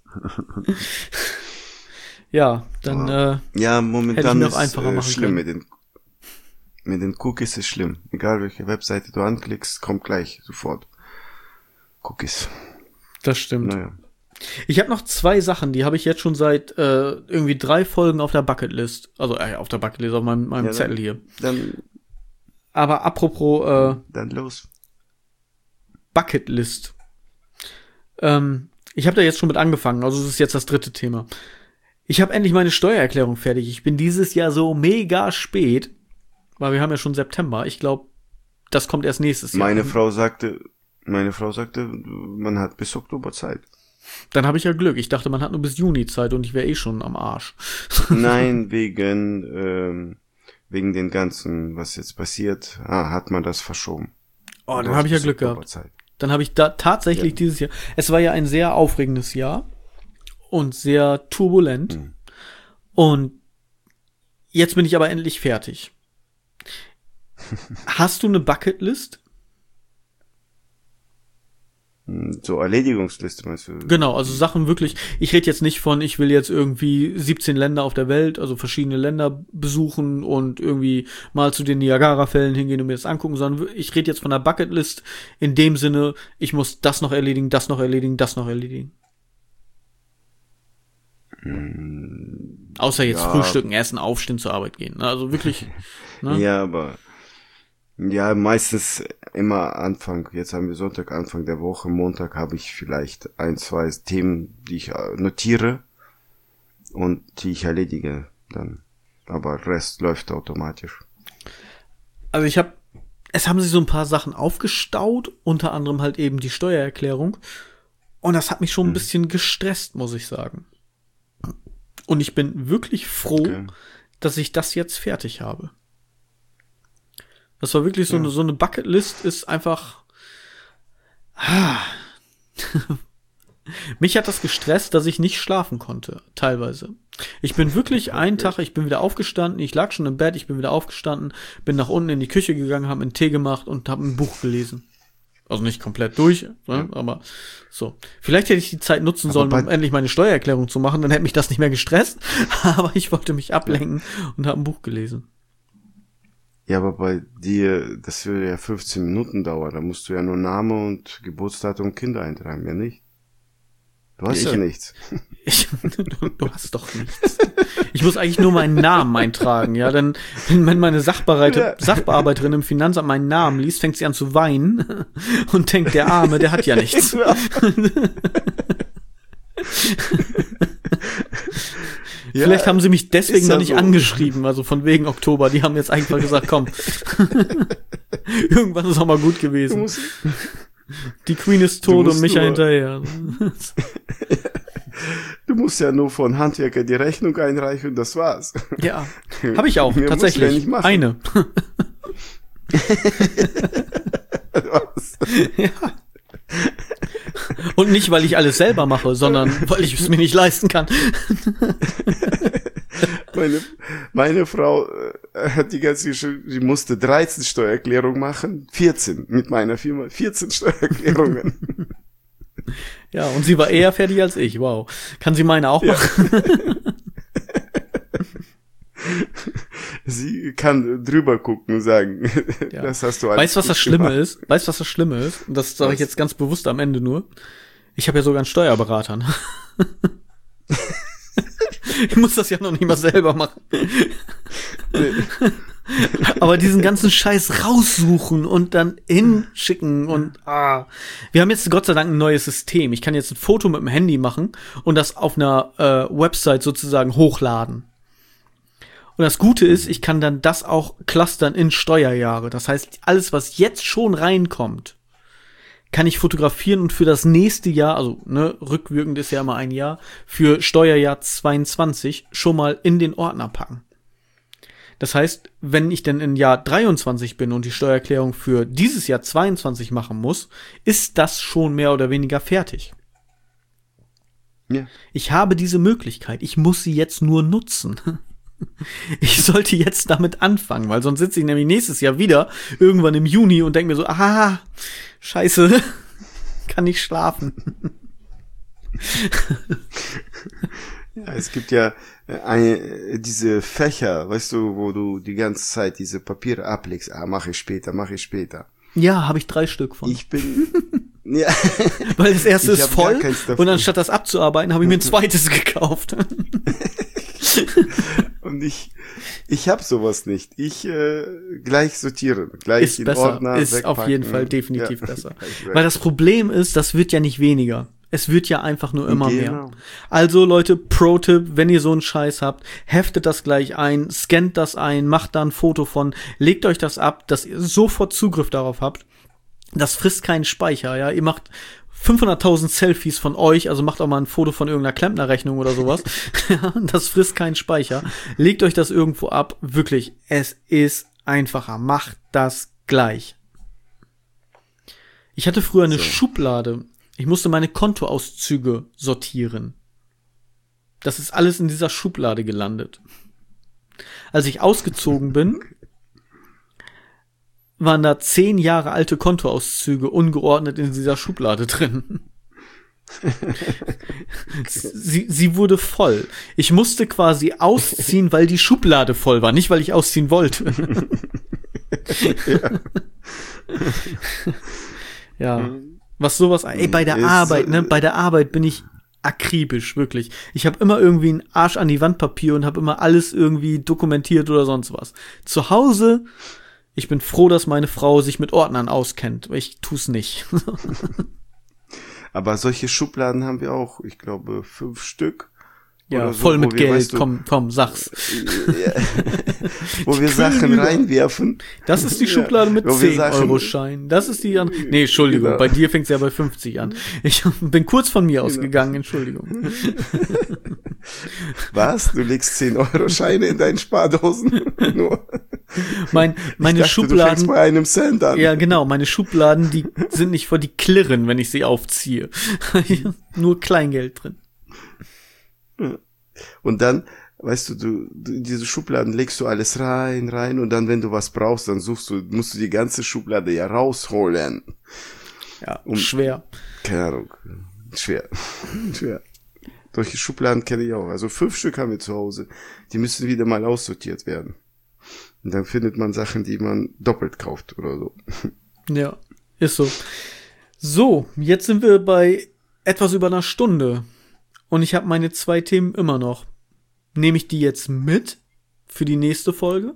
Ja, dann oh. äh, ja, momentan hätte ich mir auch ist einfacher äh, machen schlimm können. mit den mit den Cookies ist schlimm. Egal welche Webseite du anklickst, kommt gleich sofort Cookies. Das stimmt. Naja. Ich habe noch zwei Sachen, die habe ich jetzt schon seit äh, irgendwie drei Folgen auf der Bucketlist. Also äh, auf der Bucketlist, auf meinem, meinem Ja, dann, Zettel hier. Dann Aber apropos äh, Dann los. Bucketlist. Ähm, ich habe da jetzt schon mit angefangen, also das ist jetzt das dritte Thema. Ich habe endlich meine Steuererklärung fertig. Ich bin dieses Jahr so mega spät, weil wir haben ja schon September. Ich glaube, das kommt erst nächstes Jahr. Meine Frau sagte, meine Frau sagte, man hat bis Oktober Zeit. Dann habe ich ja Glück. Ich dachte, man hat nur bis Juni Zeit und ich wäre eh schon am Arsch. Nein, wegen ähm, wegen den ganzen, was jetzt passiert, ah, hat man das verschoben. Oh, Du dann hast habe ich ja bis Glück Oktober gehabt. Zeit. Dann habe ich da tatsächlich Ja. dieses Jahr. Es war ja ein sehr aufregendes Jahr und sehr turbulent. Hm. Und jetzt bin ich aber endlich fertig. Hast du eine Bucketlist? So Erledigungsliste meinst du? Genau, also Sachen wirklich, ich rede jetzt nicht von, ich will jetzt irgendwie siebzehn Länder auf der Welt, also verschiedene Länder besuchen und irgendwie mal zu den Niagara-Fällen hingehen und mir das angucken, sondern ich rede jetzt von einer Bucketlist in dem Sinne, ich muss das noch erledigen, das noch erledigen, das noch erledigen. Hm, Außer jetzt ja. Frühstücken, Essen, Aufstehen, zur Arbeit gehen. Also wirklich. Ne? Ja, aber ja, meistens immer Anfang, jetzt haben wir Sonntag, Anfang der Woche, Montag habe ich vielleicht ein, zwei Themen, die ich notiere und die ich erledige dann. Aber Rest läuft automatisch. Also ich habe, es haben sich so ein paar Sachen aufgestaut, unter anderem halt eben die Steuererklärung. Und das hat mich schon ein Hm. bisschen gestresst, muss ich sagen. Und ich bin wirklich froh, Okay. dass ich das jetzt fertig habe. Das war wirklich so Ja. eine, so eine Bucketlist ist einfach, ah. Mich hat das gestresst, dass ich nicht schlafen konnte, teilweise. Ich bin wirklich einen Tag, ich bin wieder aufgestanden, ich lag schon im Bett, ich bin wieder aufgestanden, bin nach unten in die Küche gegangen, habe einen Tee gemacht und habe ein Buch gelesen. Also nicht komplett durch, ne? Ja. Aber so. Vielleicht hätte ich die Zeit nutzen Aber sollen, bei- um endlich meine Steuererklärung zu machen, dann hätte mich das nicht mehr gestresst. Aber ich wollte mich ablenken und habe ein Buch gelesen. Ja, aber bei dir, das würde ja fünfzehn Minuten dauern. Da musst du ja nur Name und Geburtsdatum und Kinder eintragen, ja nicht? Du hast Ja, ja ich- nichts. Ich, du, du hast doch nichts. Ich muss eigentlich nur meinen Namen eintragen, ja. Denn wenn meine Sachbearbeiter, Ja. Sachbearbeiterin im Finanzamt meinen Namen liest, fängt sie an zu weinen und denkt, der Arme, der hat ja nichts. Ja, Vielleicht haben sie mich deswegen ist noch ja nicht so. angeschrieben, also von wegen Oktober. Die haben jetzt einfach gesagt, komm, irgendwann ist auch mal gut Du gewesen. musst, Die Queen ist Du tot musst und Micha nur- hinterher. du musst ja nur von Handwerker die Rechnung einreichen, das war's. Ja, habe ich auch, Mehr musst du ja tatsächlich. nicht machen. Eine. Was? Ja. Und nicht, weil ich alles selber mache, sondern weil ich es mir nicht leisten kann. Meine, meine Frau äh, hat die ganze Geschichte, sie musste dreizehn Steuererklärungen machen, vierzehn mit meiner Firma, vierzehn Steuererklärungen. Ja, und sie war eher fertig als ich. Wow. Kann sie meine auch Ja. machen? sie kann drüber gucken und sagen, Ja. das hast du alles Weißt du, was das gut Schlimme gemacht. ist? Weißt du, was das Schlimme ist? Und das sage ich Was? jetzt ganz bewusst am Ende nur. Ich habe ja sogar einen Steuerberater. Ne? Ich muss das ja noch nicht mal selber machen. Aber diesen ganzen Scheiß raussuchen und dann hinschicken und ah. Wir haben jetzt Gott sei Dank ein neues System. Ich kann jetzt ein Foto mit dem Handy machen und das auf einer äh, Website sozusagen hochladen. Und das Gute ist, ich kann dann das auch clustern in Steuerjahre. Das heißt, alles, was jetzt schon reinkommt, kann ich fotografieren und für das nächste Jahr, also ne, rückwirkend ist ja immer ein Jahr, für Steuerjahr zweiundzwanzig schon mal in den Ordner packen. Das heißt, wenn ich denn in Jahr dreiundzwanzig bin und die Steuererklärung für dieses Jahr zweiundzwanzig machen muss, ist das schon mehr oder weniger fertig. Ja. Ich habe diese Möglichkeit, ich muss sie jetzt nur nutzen. Ich sollte jetzt damit anfangen, weil sonst sitze ich nämlich nächstes Jahr wieder irgendwann im Juni und denke mir so, aha, scheiße, kann nicht schlafen. Ja, es gibt ja äh, eine, diese Fächer, weißt du, wo du die ganze Zeit diese Papiere ablegst. Ah, mache ich später, mache ich später. Ja, habe ich drei Stück von. Ich bin, ja, Weil das erste Ich ist hab gar voll keins davon. und anstatt das abzuarbeiten, habe ich mir ein zweites gekauft. und ich, ich habe sowas nicht. Ich äh, gleich sortieren, gleich Ist in besser, Ordner ist wegpacken. auf jeden Fall definitiv Ja. besser. Weil das Problem ist, das wird ja nicht weniger. Es wird ja einfach nur immer Genau. mehr. Also Leute, Pro-Tipp, wenn ihr so einen Scheiß habt, heftet das gleich ein, scannt das ein, macht da ein Foto von, legt euch das ab, dass ihr sofort Zugriff darauf habt. Das frisst keinen Speicher, ja. Ihr macht fünfhunderttausend Selfies von euch, also macht auch mal ein Foto von irgendeiner Klempnerrechnung oder sowas. Ja, das frisst keinen Speicher. Legt euch das irgendwo ab. Wirklich, es ist einfacher. Macht das gleich. Ich hatte früher eine So. Schublade. Ich musste meine Kontoauszüge sortieren. Das ist alles in dieser Schublade gelandet. Als ich ausgezogen bin, waren da zehn Jahre alte Kontoauszüge ungeordnet in dieser Schublade drin. sie, sie wurde voll. Ich musste quasi ausziehen, weil die Schublade voll war, nicht weil ich ausziehen wollte. Ja. Ja. Was sowas, ey, bei der Ist, Arbeit, ne, äh, bei der Arbeit bin ich akribisch, wirklich. Ich habe immer irgendwie einen Arsch an die Wand Papier und habe immer alles irgendwie dokumentiert oder sonst was. Zu Hause, ich bin froh, dass meine Frau sich mit Ordnern auskennt. Ich tu's nicht. Aber solche Schubladen haben wir auch, ich glaube, fünf Stück. Ja, Oder so, voll wo mit wir, Geld. weißt du, komm, komm, sag's. Ja. Wo wir Sachen über. reinwerfen. Das ist die Schublade mit Wo wir zehn Sachen- Euro Schein. Das ist die an. Nee, Entschuldigung, Genau. bei dir fängt's ja bei fünfzig an. Ich bin kurz von mir ausgegangen, Entschuldigung. Was? Du legst zehn Euro Scheine in deinen Spardosen? Nur. Mein, meine Ich dachte, du Schubladen. fängst bei einem Cent an. Ja, genau, meine Schubladen, die sind nicht voll, die klirren, wenn ich sie aufziehe. Nur Kleingeld drin. Und dann, weißt du, du, du, in diese Schubladen legst du alles rein, rein und dann, wenn du was brauchst, dann suchst du, musst du die ganze Schublade ja rausholen. Ja, Um- schwer. Keine Ahnung. Schwer. Schwer. Solche Schubladen kenne ich auch. Also fünf Stück haben wir zu Hause. Die müssen wieder mal aussortiert werden. Und dann findet man Sachen, die man doppelt kauft oder so. Ja, ist so. So, jetzt sind wir bei etwas über einer Stunde. Und ich habe meine zwei Themen immer noch. Nehme ich die jetzt mit für die nächste Folge?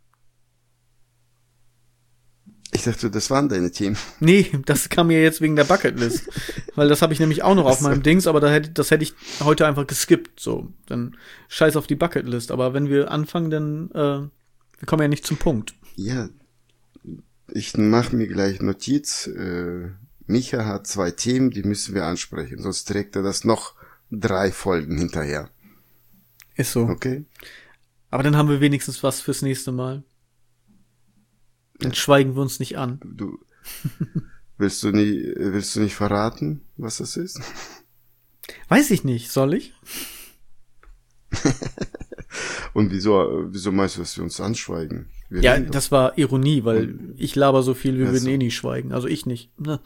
Ich dachte, das waren deine Themen. Nee, das kam mir jetzt wegen der Bucketlist. Weil das habe ich nämlich auch noch auf Ach so. meinem Dings, aber da hätte, das hätte ich heute einfach geskippt. So, dann scheiß auf die Bucketlist. Aber wenn wir anfangen, dann äh, wir kommen ja nicht zum Punkt. Ja, ich mache mir gleich Notiz. Äh, Micha hat zwei Themen, die müssen wir ansprechen. Sonst trägt er das noch drei Folgen hinterher. Ist so. Okay? Aber dann haben wir wenigstens was fürs nächste Mal. Dann schweigen wir uns nicht an. Du willst du nie, willst du nicht verraten, was das ist? Weiß ich nicht, soll ich? Und wieso, wieso meinst du, dass wir uns anschweigen? Wir Ja, reden doch. das war Ironie, weil ich laber so viel, wir Ach würden so. eh nie schweigen. Also ich nicht. Ne?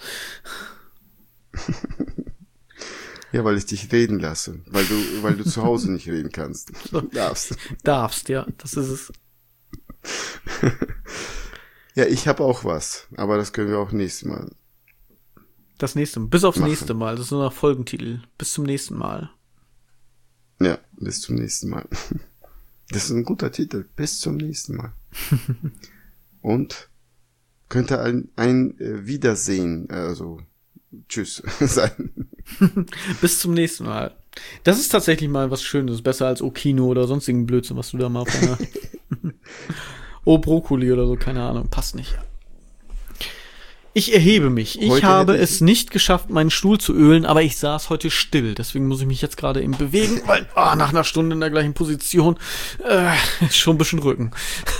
Ja, weil ich dich reden lasse. Weil du, weil du zu Hause nicht reden kannst. Du darfst. Darfst, ja, das ist es. Ja, ich habe auch was, aber das können wir auch nächstes Mal. Das nächste Mal. Bis aufs machen. nächste Mal. Das ist nur noch Folgentitel. Bis zum nächsten Mal. Ja, bis zum nächsten Mal. Das ist ein guter Titel. Bis zum nächsten Mal. Und könnte ein, ein äh, Wiedersehen, also tschüss sein. Bis zum nächsten Mal. Das ist tatsächlich mal was Schönes. Besser als O-Kino oder sonstigen Blödsinn, was du da mal auf einer O Brokkoli oder so, keine Ahnung. Passt nicht. Ich erhebe mich. Ich Heute habe hätte ich- es nicht geschafft, meinen Stuhl zu ölen, aber ich saß heute still. Deswegen muss ich mich jetzt gerade eben bewegen, weil ah, nach einer Stunde in der gleichen Position äh, ist schon ein bisschen Rücken.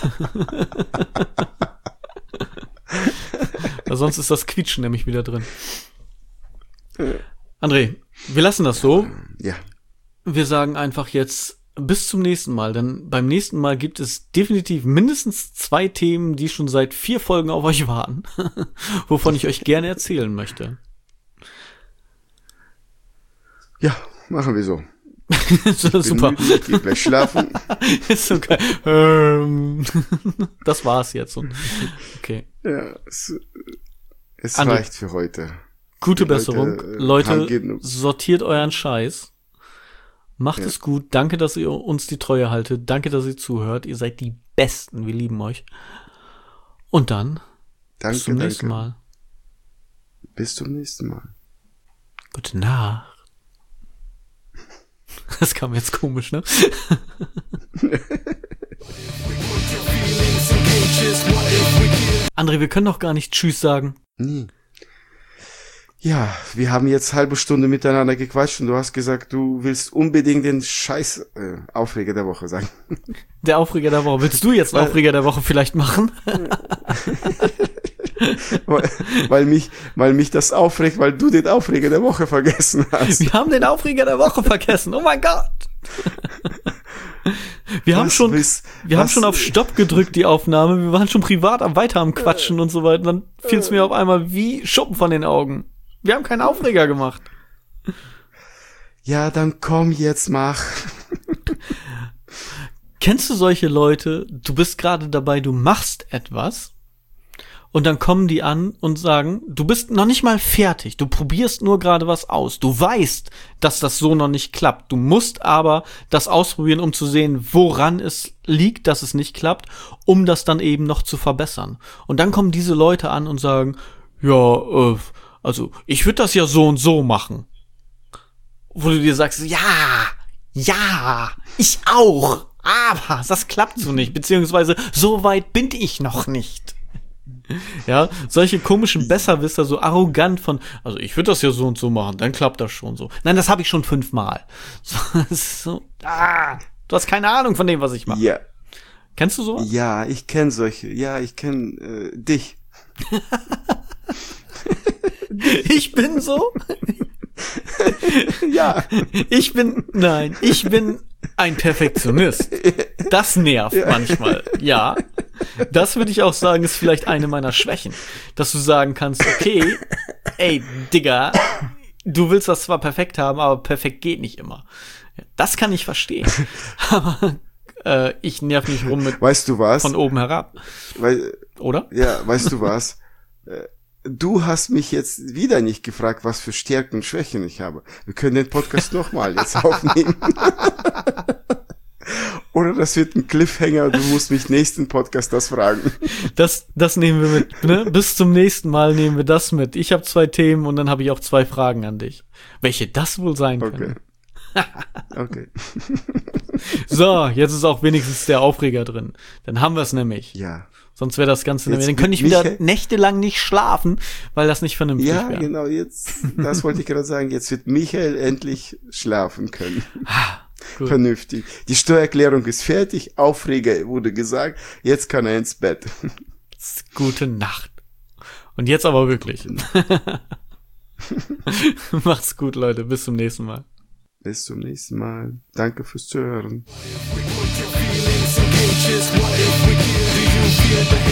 Weil sonst ist das Quietschen nämlich wieder drin. André, wir lassen das so. Ja, Wir sagen einfach jetzt bis zum nächsten Mal, denn beim nächsten Mal gibt es definitiv mindestens zwei Themen, die schon seit vier Folgen auf euch warten, wovon ich euch gerne erzählen möchte. ja, machen wir so. So, super. Bin müde, geh gleich schlafen. Ist so geil. Ähm, das war's jetzt. Und, okay. Ja, es, es André. reicht für heute. Gute Die Leute, Besserung. äh, Leute, haben genug. sortiert euren Scheiß. Macht Ja. es gut. Danke, dass ihr uns die Treue haltet. Danke, dass ihr zuhört. Ihr seid die Besten. Wir lieben euch. Und dann Danke, bis zum danke. nächsten Mal. Bis zum nächsten Mal. Gute Nacht. Das kam jetzt komisch, ne? André, wir können doch gar nicht Tschüss sagen. Nie. Ja, wir haben jetzt halbe Stunde miteinander gequatscht und du hast gesagt, du willst unbedingt den Scheiß äh, Aufreger der Woche sagen. Der Aufreger der Woche. Willst du jetzt einen Weil- Aufreger der Woche vielleicht machen? weil, weil mich, weil mich das aufregt, weil du den Aufreger der Woche vergessen hast. Wir haben den Aufreger der Woche vergessen. Oh mein Gott. Wir haben Was schon, willst- wir haben was- schon auf Stopp gedrückt, die Aufnahme. Wir waren schon privat am weiter am Quatschen und so weiter. Dann fiel es mir auf einmal wie Schuppen von den Augen. Wir haben keinen Aufreger gemacht. Ja, dann komm jetzt, mach. Kennst du solche Leute, du bist gerade dabei, du machst etwas und dann kommen die an und sagen, du bist noch nicht mal fertig, du probierst nur gerade was aus. Du weißt, dass das so noch nicht klappt. Du musst aber das ausprobieren, um zu sehen, woran es liegt, dass es nicht klappt, um das dann eben noch zu verbessern. Und dann kommen diese Leute an und sagen, ja, äh, also ich würde das ja so und so machen. Wo du dir sagst, ja, ja, ich auch, aber das klappt so nicht, beziehungsweise so weit bin ich noch nicht. Ja, solche komischen Besserwisser, so arrogant von, also ich würde das ja so und so machen, dann klappt das schon so. Nein, das habe ich schon fünfmal. So, das ist so, ah, du hast keine Ahnung von dem, was ich mache. Ja, Kennst du sowas? ja, ich kenn solche, ja, ich kenn äh, dich. Ich bin so, Ja, ich bin, nein, ich bin ein Perfektionist. Das nervt manchmal, ja. Das würde ich auch sagen, ist vielleicht eine meiner Schwächen. Dass du sagen kannst, okay, ey, Digga, du willst das zwar perfekt haben, aber perfekt geht nicht immer. Das kann ich verstehen. Aber äh, ich nerv nicht rum mit weißt du was? von oben herab, Weil, oder? ja, weißt du was? Äh, Du hast mich jetzt wieder nicht gefragt, was für Stärken und Schwächen ich habe. Wir können den Podcast nochmal jetzt aufnehmen. Oder das wird ein Cliffhanger, du musst mich nächsten Podcast das fragen. Das, das nehmen wir mit, ne? Bis zum nächsten Mal nehmen wir das mit. Ich habe zwei Themen und dann habe ich auch zwei Fragen an dich. Welche das wohl sein Okay. können. Okay. So, jetzt ist auch wenigstens der Aufreger drin. Dann haben wir es nämlich. Ja. Sonst wäre das Ganze Jetzt nämlich. Dann könnte ich mit wieder Michael- nächtelang nicht schlafen, weil das nicht vernünftig Ja, wäre. genau, jetzt, das wollte ich gerade sagen, jetzt wird Michael endlich schlafen können. Gut. Vernünftig. Die Steuererklärung ist fertig, Aufreger wurde gesagt, jetzt kann er ins Bett. Gute Nacht. Und jetzt aber wirklich. Macht's gut, Leute. Bis zum nächsten Mal. Bis zum nächsten Mal. Danke fürs Zuhören. Feelings in cages, what if we give? Do you feel the